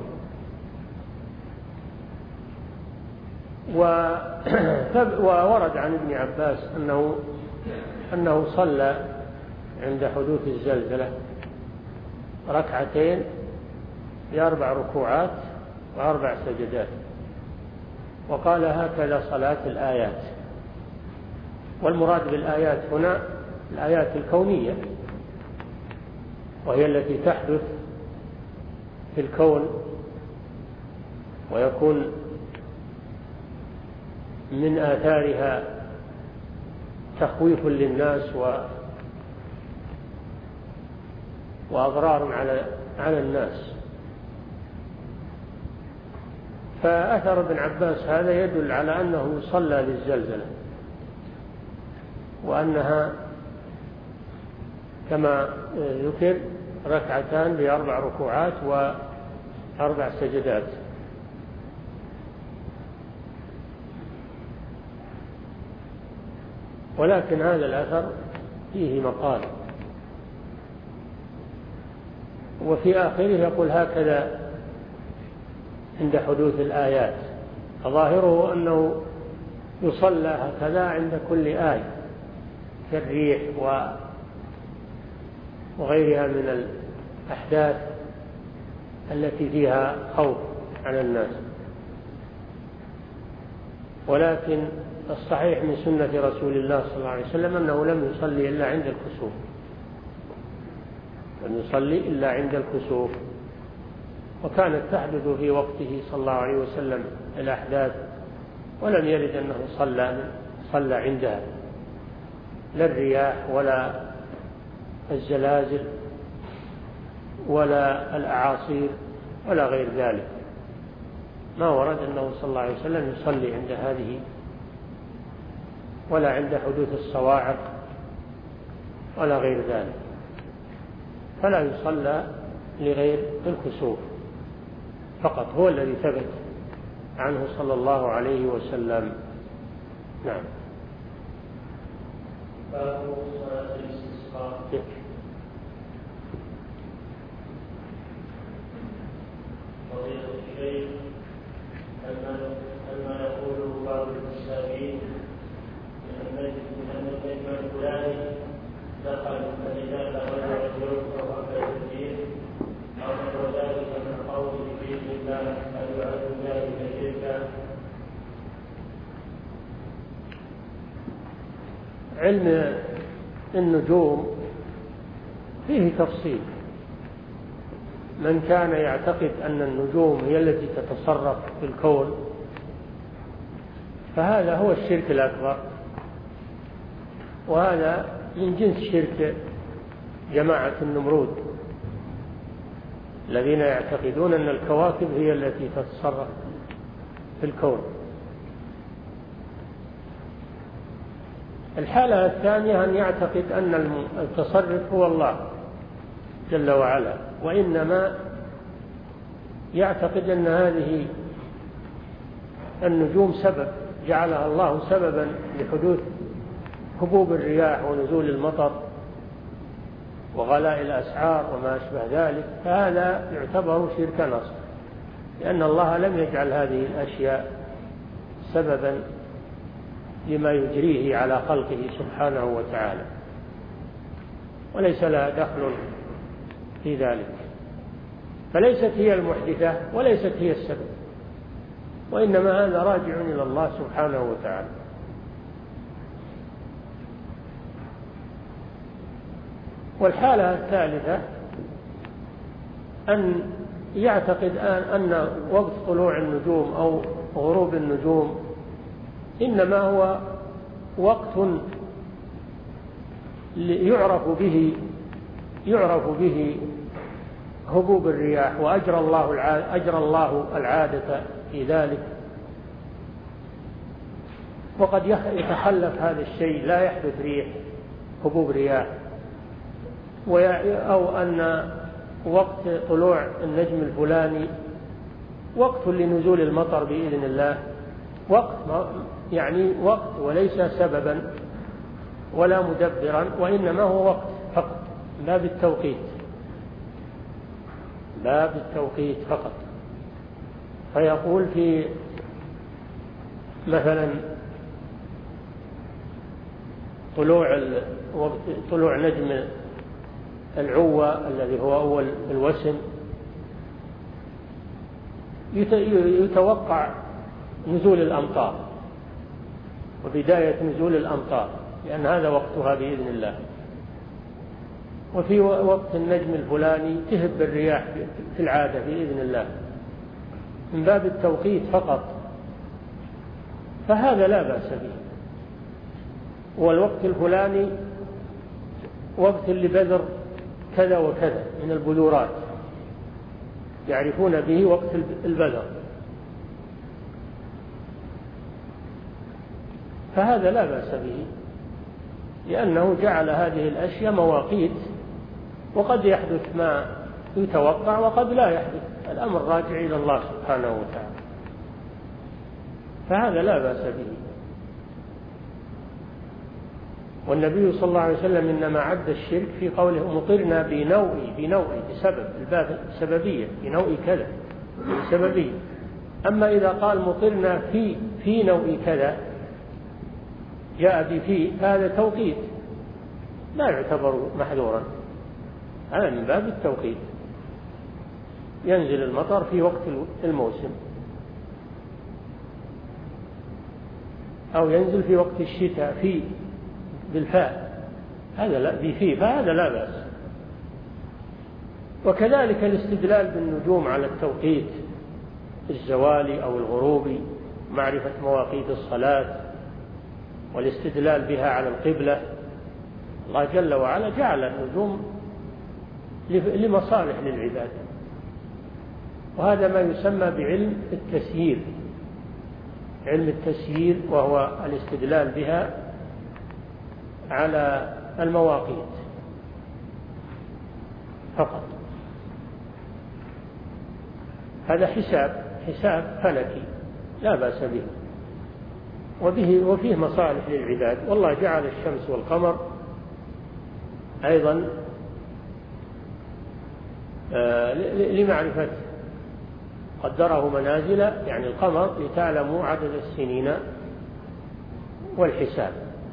وورد عن ابن عباس أنه صلى عند حدوث الزلزلة 2 ركعتين ب4 ركوعات و4 سجدات، وقال هكذا صلاة الآيات. والمراد بالآيات هنا الآيات الكونية، وهي التي تحدث في الكون، ويكون من آثارها تخويف للناس وأضرار على الناس. فأثر ابن عباس هذا يدل على أنه صلى للزلزلة، وأنها كما ذكر 2 ركعتان ب4 ركوعات و4 سجدات. ولكن هذا الأثر فيه مقال، وفي آخره يقول هكذا عند حدوث الآيات، فظاهره أنه يصلى هكذا عند كل آية كالريح وغيرها من الأحداث التي فيها خوف على الناس. ولكن الصحيح من سنة رسول الله صلى الله عليه وسلم أنه لم يصلي إلا عند الكسوف، لم يصلي إلا عند الكسوف. وكانت تحدث في وقته صلى الله عليه وسلم الأحداث، ولم يرد أنه صلى عندها، لا الرياح ولا الزلازل ولا الأعاصير ولا غير ذلك، ما ورد أنه صلى الله عليه وسلم يصلي عند هذه، ولا عند حدوث الصواعق ولا غير ذلك، فلا يصلى لغير الكسوف فقط، هو الذي ثبت عنه صلى الله عليه وسلم. نعم. باب صلاة الاستسقاء. فضيلة الشيخ، أما يقوله بعض المسلمين من النجم الفلاني دخل فإذا تغير الجو أو أكل الدين أو نحو ذلك من قوله بإذن الله هل يعد ذلك شركا؟ علم النجوم فيه تفصيل. من كان يعتقد أن النجوم هي التي تتصرف في الكون فهذا هو الشرك الأكبر، وهذا من جنس شرك جماعة النمرود الذين يعتقدون أن الكواكب هي التي تتصرف في الكون. الحالة الثانية أن يعتقد أن المتصرف هو الله جل وعلا، وإنما يعتقد أن هذه النجوم سبب جعلها الله سببا لحدوث هبوب الرياح ونزول المطر وغلاء الأسعار وما أشبه ذلك، فهذا يعتبر شركا أصغر، لأن الله لم يجعل هذه الأشياء سببا لما يجريه على خلقه سبحانه وتعالى، وليس لها دخل في ذلك، فليست هي المحدثة وليست هي السبب، وإنما هذا راجع إلى الله سبحانه وتعالى. والحالة الثالثة أن يعتقد أن وقت طلوع النجوم أو غروب النجوم إنما هو وقت يعرف به هبوب الرياح، وأجرى الله العادة في ذلك، وقد يتخلف هذا الشيء، لا يحدث ريح هبوب رياح، أو أن وقت طلوع النجم الفلاني وقت لنزول المطر بإذن الله، وقت وليس سببا ولا مدبرا، وإنما هو وقت فقط، لا بالتوقيت فقط. فيقول في مثلا طلوع نجم العوة الذي هو أول الوسم يتوقع نزول الأمطار وبداية نزول الأمطار، لأن هذا وقتها بإذن الله. وفي وقت النجم الفلاني تهب الرياح في العادة بإذن الله، من باب التوقيت فقط، فهذا لا بأس به. والوقت الفلاني وقت لبذر كذا وكذا من البذورات، يعرفون به وقت البذر، فهذا لا بأس به، لأنه جعل هذه الأشياء مواقيت، وقد يحدث ما يتوقع وقد لا يحدث، الأمر راجع إلى الله سبحانه وتعالى، فهذا لا بأس به. والنبي صلى الله عليه وسلم إنما عد الشرك في قوله مطرنا بنوء بسبب الباب سببية، بنوء كذا سببية. أما إذا قال مطرنا في نوء كذا جاء بفي، هذا توقيت لا يعتبر محذورا، هذا من باب التوقيت. ينزل المطر في وقت الموسم، أو ينزل في وقت الشتاء بالفاء، هذا لا بفيه، فهذا لا بأس. وكذلك الاستدلال بالنجوم على التوقيت الزوالي أو الغروبي، معرفة مواقيت الصلاة والاستدلال بها على القبلة. الله جل وعلا جعل النجوم لمصالح للعباد، وهذا ما يسمى بعلم التسيير، علم التسيير، وهو الاستدلال بها على المواقيت فقط. هذا حساب فلكي لا بأس به، وفيه مصالح للعباد. والله جعل الشمس والقمر أيضا لمعرفة، قدره منازل، يعني القمر لتعلموا عدد السنين والحساب.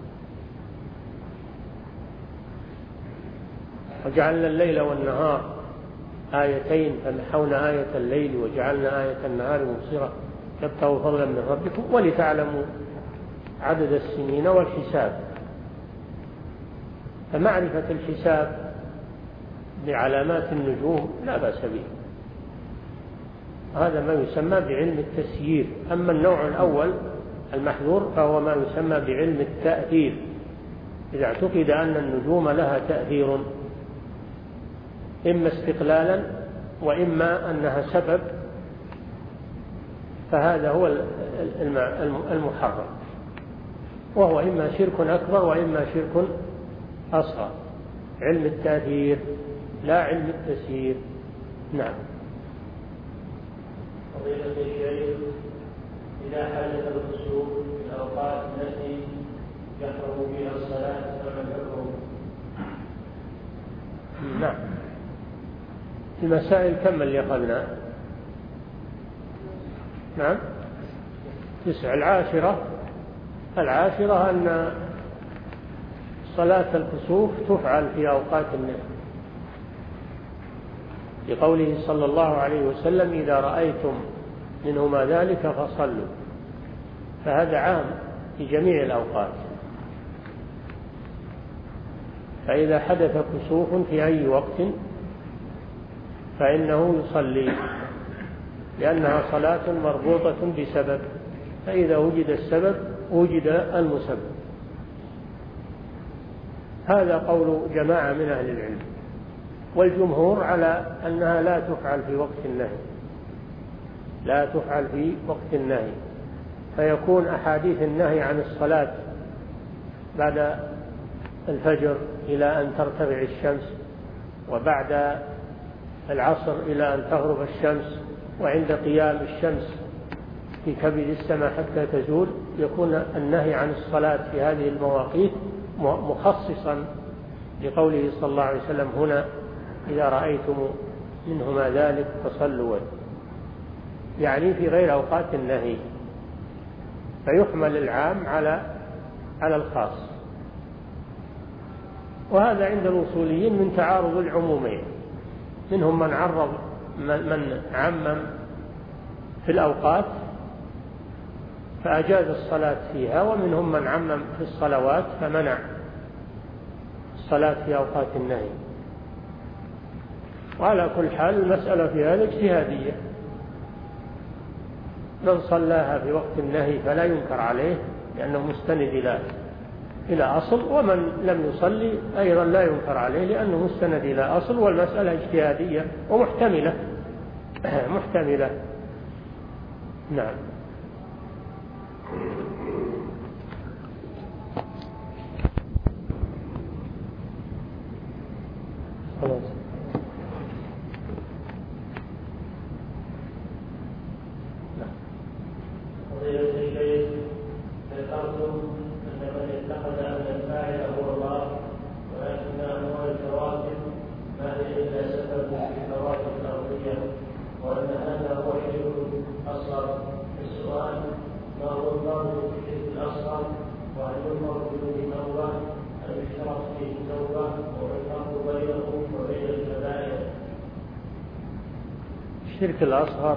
وجعلنا الليل والنهار آيتين فمحونا آية الليل وجعلنا آية النهار مبصرة تبتغوا فضلا من ربكم ولتعلموا عدد السنين والحساب. فمعرفة الحساب بعلامات النجوم لا بأس به، هذا ما يسمى بعلم التسيير. أما النوع الأول المحذور فهو ما يسمى بعلم التأثير، إذا اعتقد أن النجوم لها تأثير إما استقلالا وإما أنها سبب، فهذا هو المحرم، وهو إما شرك أكبر وإما شرك أصغر، علم التأثير لا علم التسيير. نعم. فضيلة الشيخ، إذا حدث الخسوف في الأوقات التي يحرم فيها الصلاة فما الحكم؟ نعم. في مسائل كم اللي أخذنا؟ نعم 9. العاشرة أن صلاة الكسوف تفعل في أوقات النهي، لقوله صلى الله عليه وسلم إذا رأيتم منهما ذلك فصلوا، فهذا عام في جميع الأوقات. فإذا حدث كسوف في أي وقت فإنه يصلي، لأنها صلاة مربوطة بسبب، فإذا وجد السبب وجد المسبب. هذا قول جماعة من أهل العلم، والجمهور على أنها لا تفعل في وقت النهي، لا تفعل في وقت النهي، فيكون أحاديث النهي عن الصلاة بعد الفجر إلى أن ترتفع الشمس، وبعد العصر إلى أن تغرب الشمس، وعند قيام الشمس في كبد السماء حتى تزول، يكون النهي عن الصلاة في هذه المواقيت مخصصا لقوله صلى الله عليه وسلم هنا إذا رأيتم منهما ذلك فصلوا، يعني في غير أوقات النهي، فيحمل العام على الخاص. وهذا عند الأصوليين من تعارض العمومين، منهم من عمم في الأوقات فأجاز الصلاة فيها، ومنهم من عمم في الصلوات فمنع الصلاة في أوقات النهي. وعلى كل حال المسألة في هذا اجتهادية، من صلاها في وقت النهي فلا ينكر عليه لأنه مستند إلى أصل، ومن لم يصلي أيضا لا ينكر عليه لأنه مستند إلى أصل، والمسألة اجتهادية ومحتملة محتملة. نعم. خلاص. فضيلة الشيخ، ذكرتم أن من اتخذ أن الفاعل هو الله، ولكن أموال الكواكب ما هي إلا سبب في الكواكب الأرضية، وأن هذا هو شرك أصغر. السؤال: ما هو الضابط في الشرك الأصغر؟ وهل يؤمر بدون توبة؟ هل يشترط فيه التوبة؟ وما الفرق بينه وبين الشرك الأصغر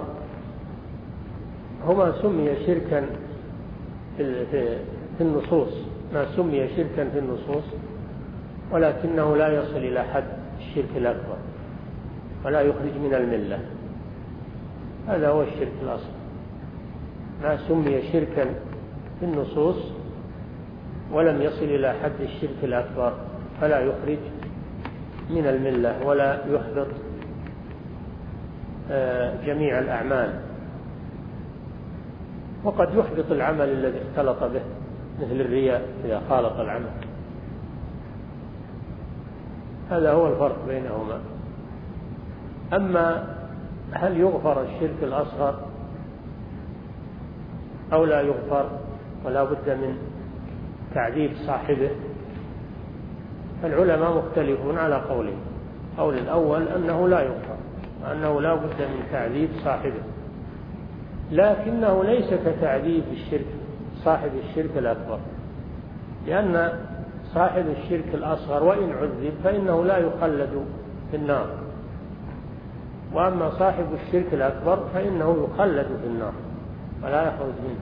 هو سمي شركا في النصوص، ما سمي شركا في النصوص، ولكنه لا يصل إلى حد الشرك الأكبر ولا يخرج من الملة. هذا هو الشرك الأصغر، ما سمي شركا في النصوص ولم يصل إلى حد الشرك الأكبر، فلا يخرج من الملة ولا يحبط جميع الأعمال. وقد يحبط العمل الذي اختلط به، مثل الرياء إذا خالط العمل. هذا هو الفرق بينهما. أما هل يغفر الشرك الأصغر أو لا يغفر ولا بد من تعذيب صاحبه، فالعلماء مختلفون على قولين. قول الأول أنه لا يغفر، أنه لا بد من تعذيب صاحبه، لكنه ليس كتعذيب الشرك صاحب الشرك الأكبر، لأن صاحب الشرك الأصغر وإن عذب فإنه لا يخلد في النار، وأما صاحب الشرك الأكبر فإنه يخلد في النار ولا يخرج منه.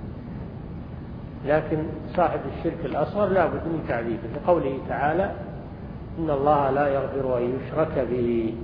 لكن صاحب الشرك الأصغر لا بد من تعذيبه، لقوله تعالى: إن الله لا يغفر أن يشرك به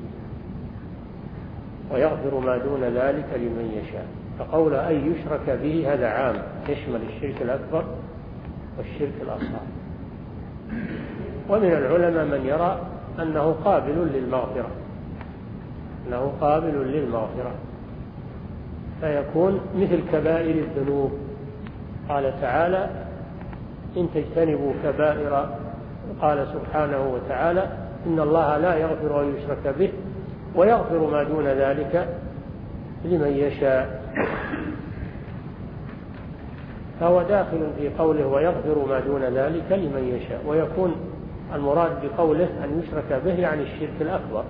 ويغفر ما دون ذلك لمن يشاء. فقول أن يشرك به هذا عام، يشمل الشرك الأكبر والشرك الأصغر. ومن العلماء من يرى أنه قابل للمغفرة، أنه قابل للمغفرة، فيكون مثل كبائر الذنوب. قال تعالى: إن تجتنبوا كبائر، قال سبحانه وتعالى: إن الله لا يغفر أن يشرك به ويغفر ما دون ذلك لمن يشاء. فهو داخل في قوله ويغفر ما دون ذلك لمن يشاء، ويكون المراد بقوله أن يشرك به يعني الشرك الأكبر،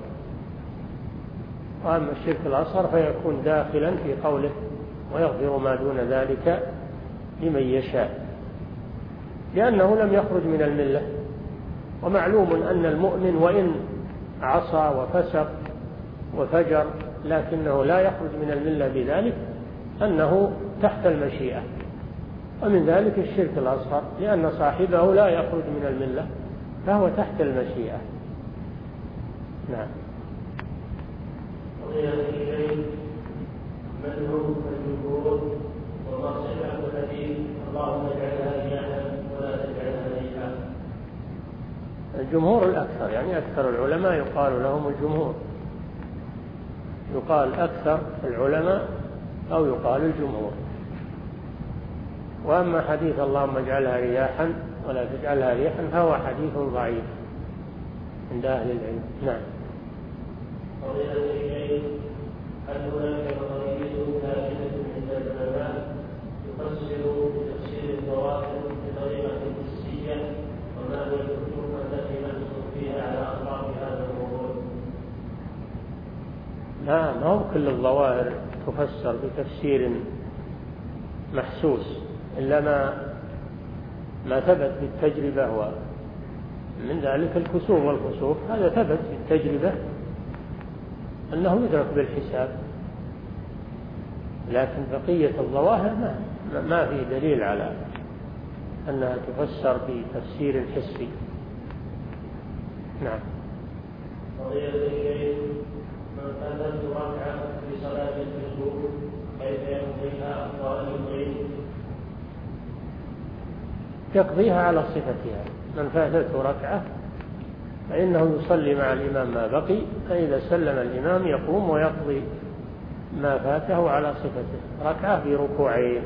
وأما الشرك الأصغر فيكون داخلا في قوله ويغفر ما دون ذلك لمن يشاء، لأنه لم يخرج من الملة. ومعلوم أن المؤمن وإن عصى وفسق وفجر لكنه لا يخرج من الملة بذلك، أنه تحت المشيئة. ومن ذلك الشرك الأصغر، لأن صاحبه لا يخرج من الملة فهو تحت المشيئة. نعم. من هم الجمهور وما صحة الحديث اللهم اجعلها رياحا ولا تجعلها ريحا؟ الجمهور الأكثر، يعني أكثر العلماء يقال لهم الجمهور، يقال أكثر العلماء أو يقال الجمهور. وأما حديث اللهم اجعلها رياحا ولا تجعلها ريحا فهو حديث ضعيف عند أهل العلم. نعم. هل هناك مقاييس ثابتة عند العلماء تفسر بتفسير الظواهر بطريقة حسية، وما هي الكتب التي نحصل فيها على أطراف هذا الموضوع؟ لا، ما هو كل الظواهر تفسر بتفسير محسوس، إلا ما ثبت بالتجربة، ومن ذلك الكسوف والخسوف، هذا ثبت بالتجربة أنه يدرك بالحساب، لكن بقية الظواهر ما في دليل على أنها تفسر بتفسير حسي. نعم. قضية الشيخ: من فاتته ركعة في صلاة الكسوف كيف يقضيها أفضل المقيم؟ يقضيها على صفتها. من فاتته ركعة فإنه يصلي مع الإمام ما بقي، فإذا سلم الإمام يقوم ويقضي ما فاته على صفته، ركعة بركوعين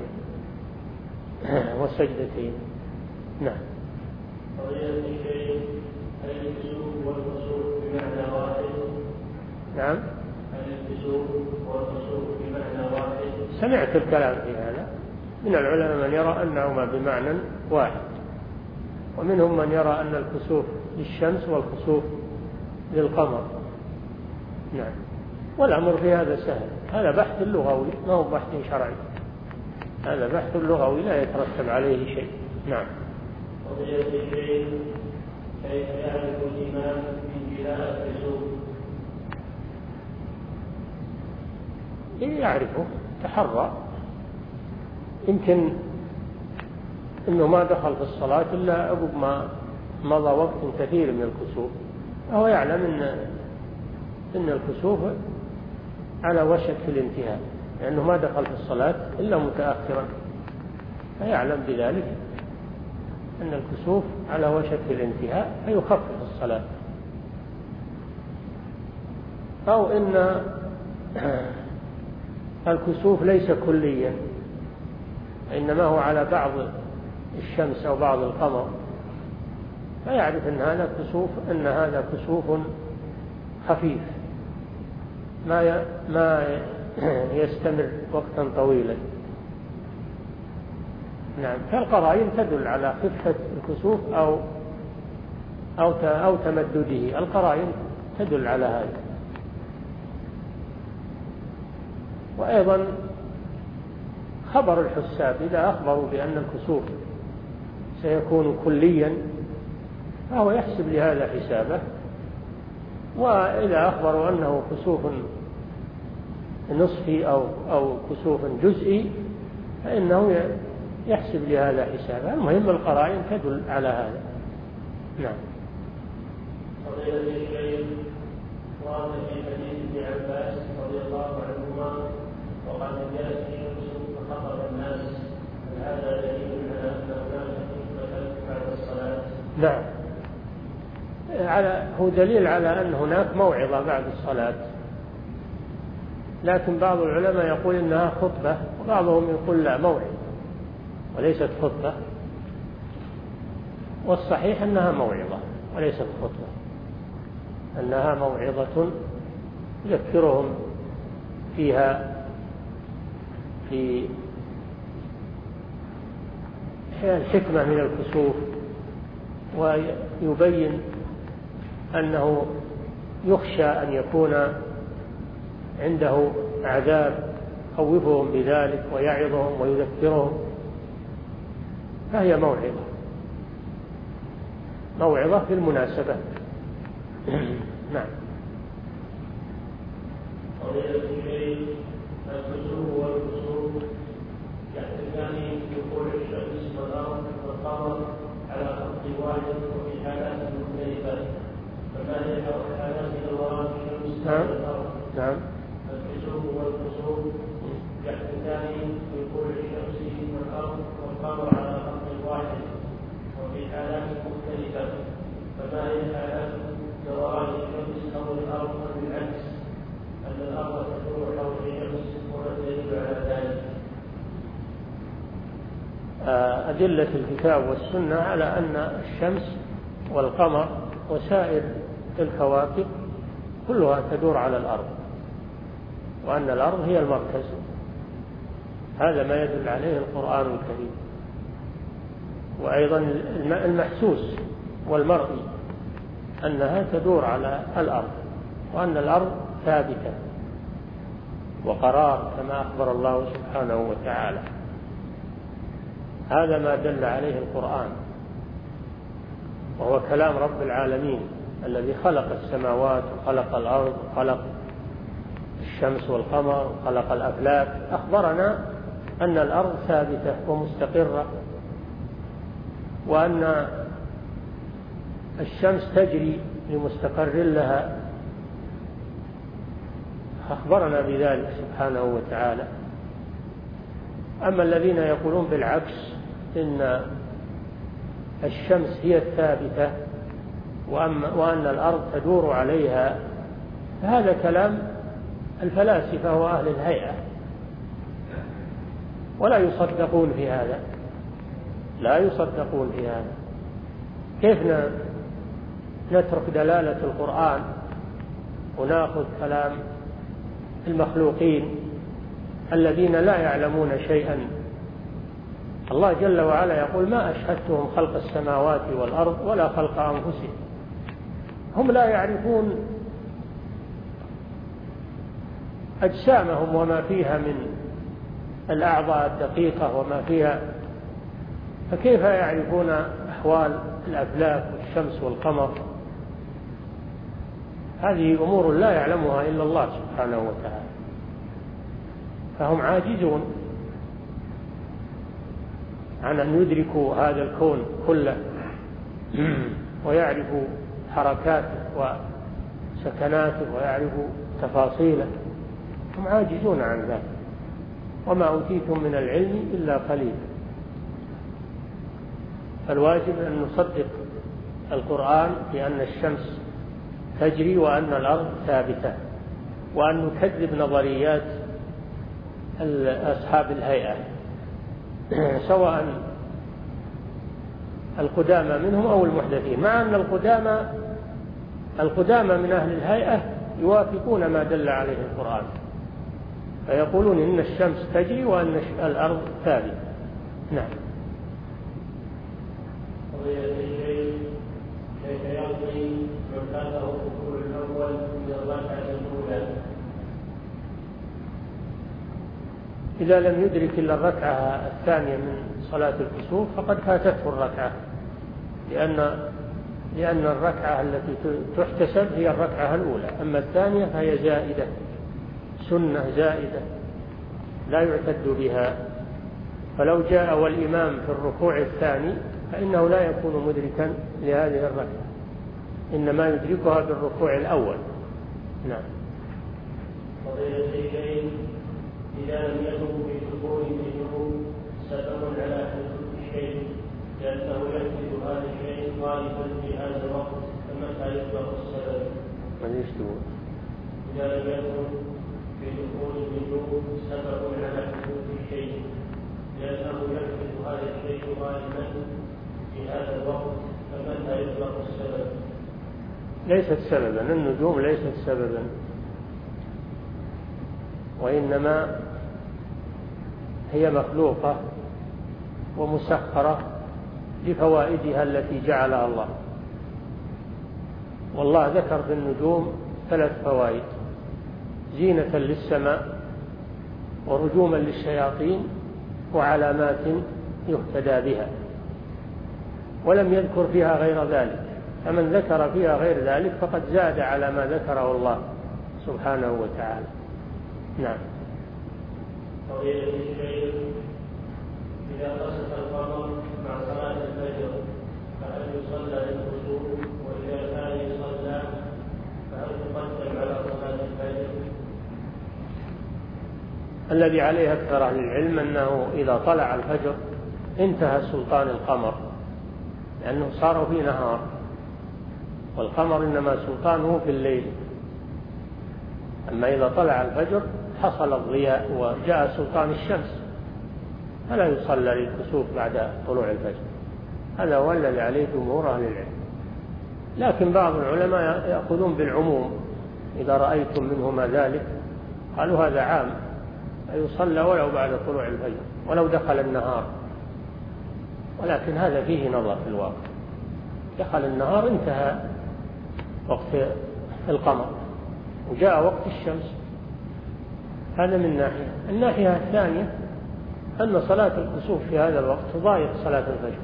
وسجدتين. نعم. قضية الشيخ: هل الكسوف والخسوف بمعنى واحد؟ نعم. هل الكسوف والخسوف بمعنى واحد؟ سمعت الكلام في هذا من العلماء من يرى أنهما بمعنى واحد، ومنهم من يرى أن الكسوف للشمس والخسوف للقمر. نعم. والأمر في هذا سهل، هذا بحث لغوي ما هو بحث شرعي، هذا بحث لغوي لا يترتب عليه شيء. نعم. قضية الشيخ: كيف يعرف الإمام من جلاء الكسوف؟ يعرفه تحرى، يمكن إنه ما دخل في الصلاة إلا عقب ما مضى وقت كثير من الكسوف، فهو يعلم إن الكسوف على وشك الانتهاء، لأنه ما دخل في الصلاة إلا متأخرا، فيعلم بذلك أن الكسوف على وشك الانتهاء فيخفف الصلاة. أو إن الكسوف ليس كليا، إنما هو على بعض الشمس أو بعض القمر، فيعرف أن هذا كسوف خفيف ما يستمر وقتا طويلا. نعم، فالقرائن تدل على خفة الكسوف أو تمدده، القرائن تدل على هذا. وأيضا خبر الحساب إذا أخبروا بأن الكسوف سيكون كليا فهو يحسب لهذا حسابه، وإذا أخبروا أنه كسوف نصفي أو كسوف جزئي فإنه يحسب لهذا حسابه. المهم القرائن تدل على هذا. نعم. فضيلة الشيخ، ورد في حديث ابن عباس رضي الله عنهما وقد جاء الشمس فخطب الناس، هل هذا دليل على أن هناك خطبة بعد الصلاة؟ نعم، هو دليل على أن هناك موعظة بعد الصلاة، لكن بعض العلماء يقول إنها خطبة، وبعضهم يقول لا، موعظة وليست خطبة، والصحيح أنها موعظة وليست خطبة، أنها موعظة يذكرهم فيها في الحكمة من الكسوف، ويبين أنه يخشى أن يكون عنده عذاب يخوفهم بذلك ويعظهم ويذكرهم، فهي موعظة في المناسبة. نعم. الكسوف والكسوف يحتاجان دخول الشمس والأرض والقمر على خط واحد وفي حالات مختلفة، فما هي حالات دوران الشمس والأرض؟ نعم. الكسوف والكسوف يحتاجان دخول الشمس والأرض والقمر على خط واحد وفي حالات مختلفة، فما هي حالات دوران الشمس أو الأرض بالعكس، أن الأرض تدور حول الشمس وما الدليل على ذلك؟ أدلة الكتاب والسنة على أن الشمس والقمر وسائر الكواكب كلها تدور على الأرض، وأن الأرض هي المركز. هذا ما يدل عليه القرآن الكريم. وأيضا المحسوس والمرئي أنها تدور على الأرض، وأن الأرض ثابتة وقرار كما أخبر الله سبحانه وتعالى. هذا ما دل عليه القرآن، وهو كلام رب العالمين الذي خلق السماوات وخلق الأرض وخلق الشمس والقمر وخلق الأفلاك. أخبرنا أن الأرض ثابتة ومستقرة، وأن الشمس تجري لمستقر لها، أخبرنا بذلك سبحانه وتعالى. أما الذين يقولون بالعكس، إن الشمس هي الثابتة وأن الأرض تدور عليها، فهذا كلام الفلاسفة وأهل الهيئة، ولا يصدقون في هذا، لا يصدقون في هذا. كيف نترك دلالة القرآن ونأخذ كلام المخلوقين الذين لا يعلمون شيئا؟ الله جل وعلا يقول: ما أشهدتهم خلق السماوات والأرض ولا خلق أنفسهم. هم لا يعرفون أجسامهم وما فيها من الأعضاء الدقيقة وما فيها، فكيف يعرفون أحوال الأفلاك والشمس والقمر؟ هذه أمور لا يعلمها إلا الله سبحانه وتعالى. فهم عاجزون عن أن يدركوا هذا الكون كله ويعرفوا حركاته وسكناته ويعرفوا تفاصيله، هم عاجزون عن ذلك. وما أوتيتم من العلم إلا قليلا. فالواجب أن نصدق القرآن بأن الشمس تجري وأن الأرض ثابتة، وأن نكذب نظريات أصحاب الهيئة سواء القدامى منهم أو المحدثين، مع أن القدامى من أهل الهيئة يوافقون ما دل عليه القرآن، فيقولون إن الشمس تجري وأن الأرض ثابتة. نعم. كيف يقضي من فاته الركوع الأول من الركعة الأولى؟ إذا لم يدرك إلا الركعة الثانية من صلاة الكسوف فقد فاتته الركعة، لأن الركعة التي تحتسب هي الركعة الأولى، أما الثانية فهي زائدة، سنة زائدة لا يعتد بها. فلو جاء والإمام في الركوع الثاني فإنه لا يكون مدركا لهذه الركعة، إنما يدركها بالركوع الأول. نعم. إذا لم يكن في سكون الجنوب سبب على حدوث الشيء لأنه يحدث هذا الشيء غالبا في هذا الوقت، فمتى يطلق السبب؟ إذا لم يكن في سكون الجنوب سبب على حدوث الشيء لأنه يحدث هذا الشيء غالبا في هذا الوقت، فمتى يطلق السبب؟ ليست سببا، النجوم ليست سببا، وإنما هي مخلوقة ومسخرة لفوائدها التي جعلها الله. والله ذكر في النجوم 3 فوائد: زينة للسماء، ورجوما للشياطين، وعلامات يهتدى بها، ولم يذكر فيها غير ذلك. فمن ذكر فيها غير ذلك فقد زاد على ما ذكره الله سبحانه وتعالى. نعم. فضيلة الشيخ، إذا خسف القمر مع صلاة الفجر فهل يصلى للخسوف؟ وإذا كان يصلى فهل تقدم على صلاة الفجر؟ الذي عليه أكثر أهل العلم أنه إذا طلع الفجر انتهى سلطان القمر، لأنه صار في نهار، والقمر إنما سلطانه في الليل. أما إذا طلع الفجر حصل الضياء وجاء سلطان الشمس فلا يصلى للكسوف بعد طلوع الفجر. هذا هو الذي عليه جمهور أهل العلم. لكن بعض العلماء يأخذون بالعموم، إذا رأيتم منهما ذلك قالوا هذا عام، يصلى ولو بعد طلوع الفجر ولو دخل النهار. ولكن هذا فيه نظر في الواقع، دخل النهار انتهى وقت القمر وجاء وقت الشمس. هذا من ناحية. الناحية الثانية أن صلاة الكسوف في هذا الوقت تضايق صلاة الفجر،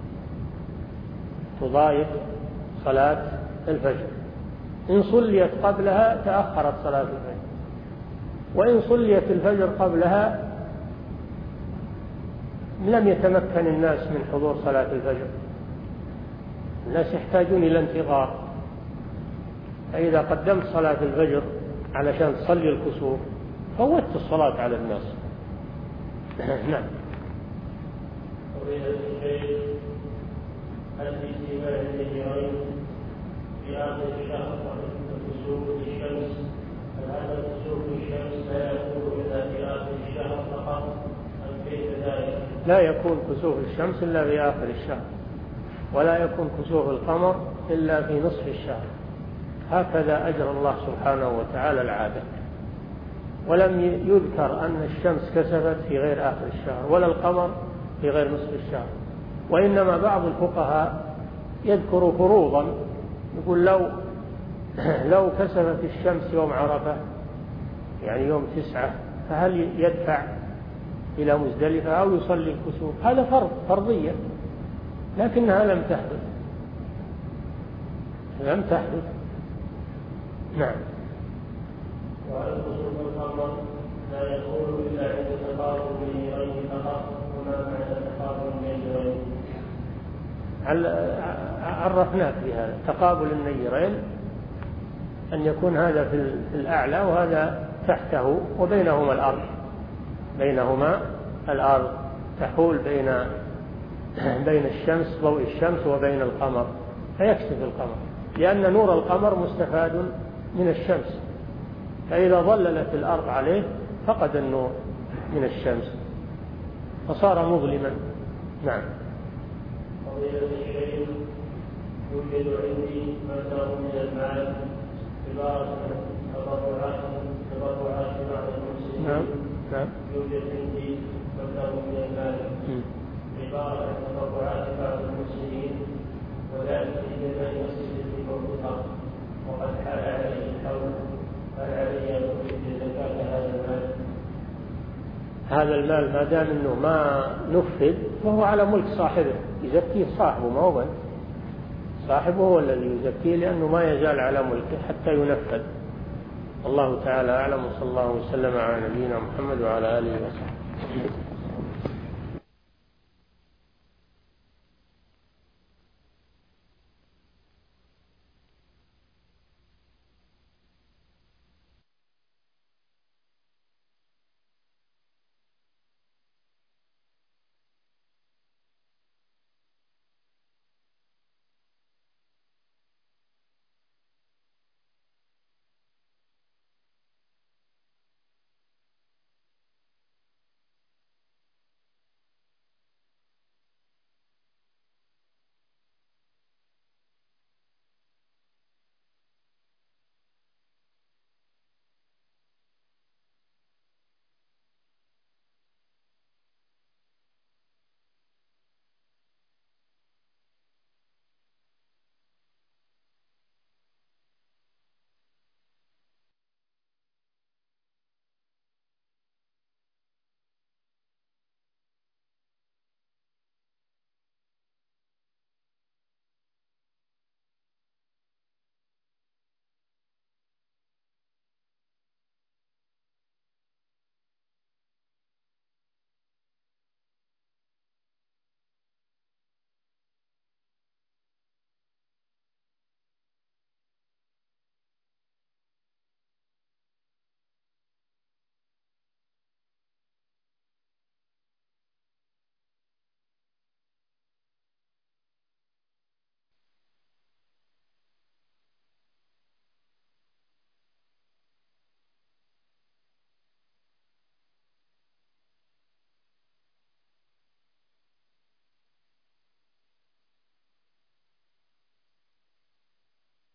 تضايق صلاة الفجر. إن صليت قبلها تأخرت صلاة الفجر، وإن صليت الفجر قبلها لم يتمكن الناس من حضور صلاة الفجر. الناس يحتاجون إلى انتظار، فإذا قدمت صلاة الفجر علشان تصلي الكسوف فوتت الصلاة على الناس. نعم. هل في سماع النهرين في آخر الشهر كسوف الشمس؟ هل كسوف الشمس لا يكون إلا في آخر الشهر فقط أم كيف ذلك؟ لا يكون كسوف الشمس إلا في آخر الشهر، ولا يكون كسوف القمر إلا في نصف الشهر. هكذا أجرى الله سبحانه وتعالى العادة. ولم يذكر أن الشمس كسفت في غير آخر الشهر ولا القمر في غير نصف الشهر. وإنما بعض الفقهاء يذكر فروضا، يقول لو كسفت الشمس يوم عرفة يعني يوم 9 فهل يدفع إلى مزدلفة أو يصلي الكسوف؟ هذا فرضية، لكنها لم تحدث. نعم. وهل كسوف القمر لا يدخل إلا عند تقابل النيرين فقط. وما معنى تقابل النيرين؟ عرفناك بهذا. تقابل النيرين أن يكون هذا في الأعلى وهذا تحته وبينهما الأرض، بينهما الأرض تحول بين الشمس، ضوء الشمس، وبين القمر، فيكسف القمر، لأن نور القمر مستفاد من الشمس، فإذا ظللت الأرض عليه فقد النور من الشمس فصار مظلما. نعم. يوجد عندي مبلغ من المال عبارة تبرعات بعض المسلمين. نعم. يوجد عندي مبلغ من المال عبارة عن تبرعات بعض المسلمين، وذلك في بناء مسجد في منطقة وقد حال عليه الحول، هل علي أن أخرج زكاة هذا المال؟ هذا المال ما دام انه ما نفذ فهو على ملك صاحبه، يزكيه صاحبه، ما هو صاحبه هو الذي يزكيه، لأنه ما يزال على ملكه حتى ينفذ. الله تعالى أعلم، وصلى الله وسلم على نبينا محمد وعلى آله وصحبه.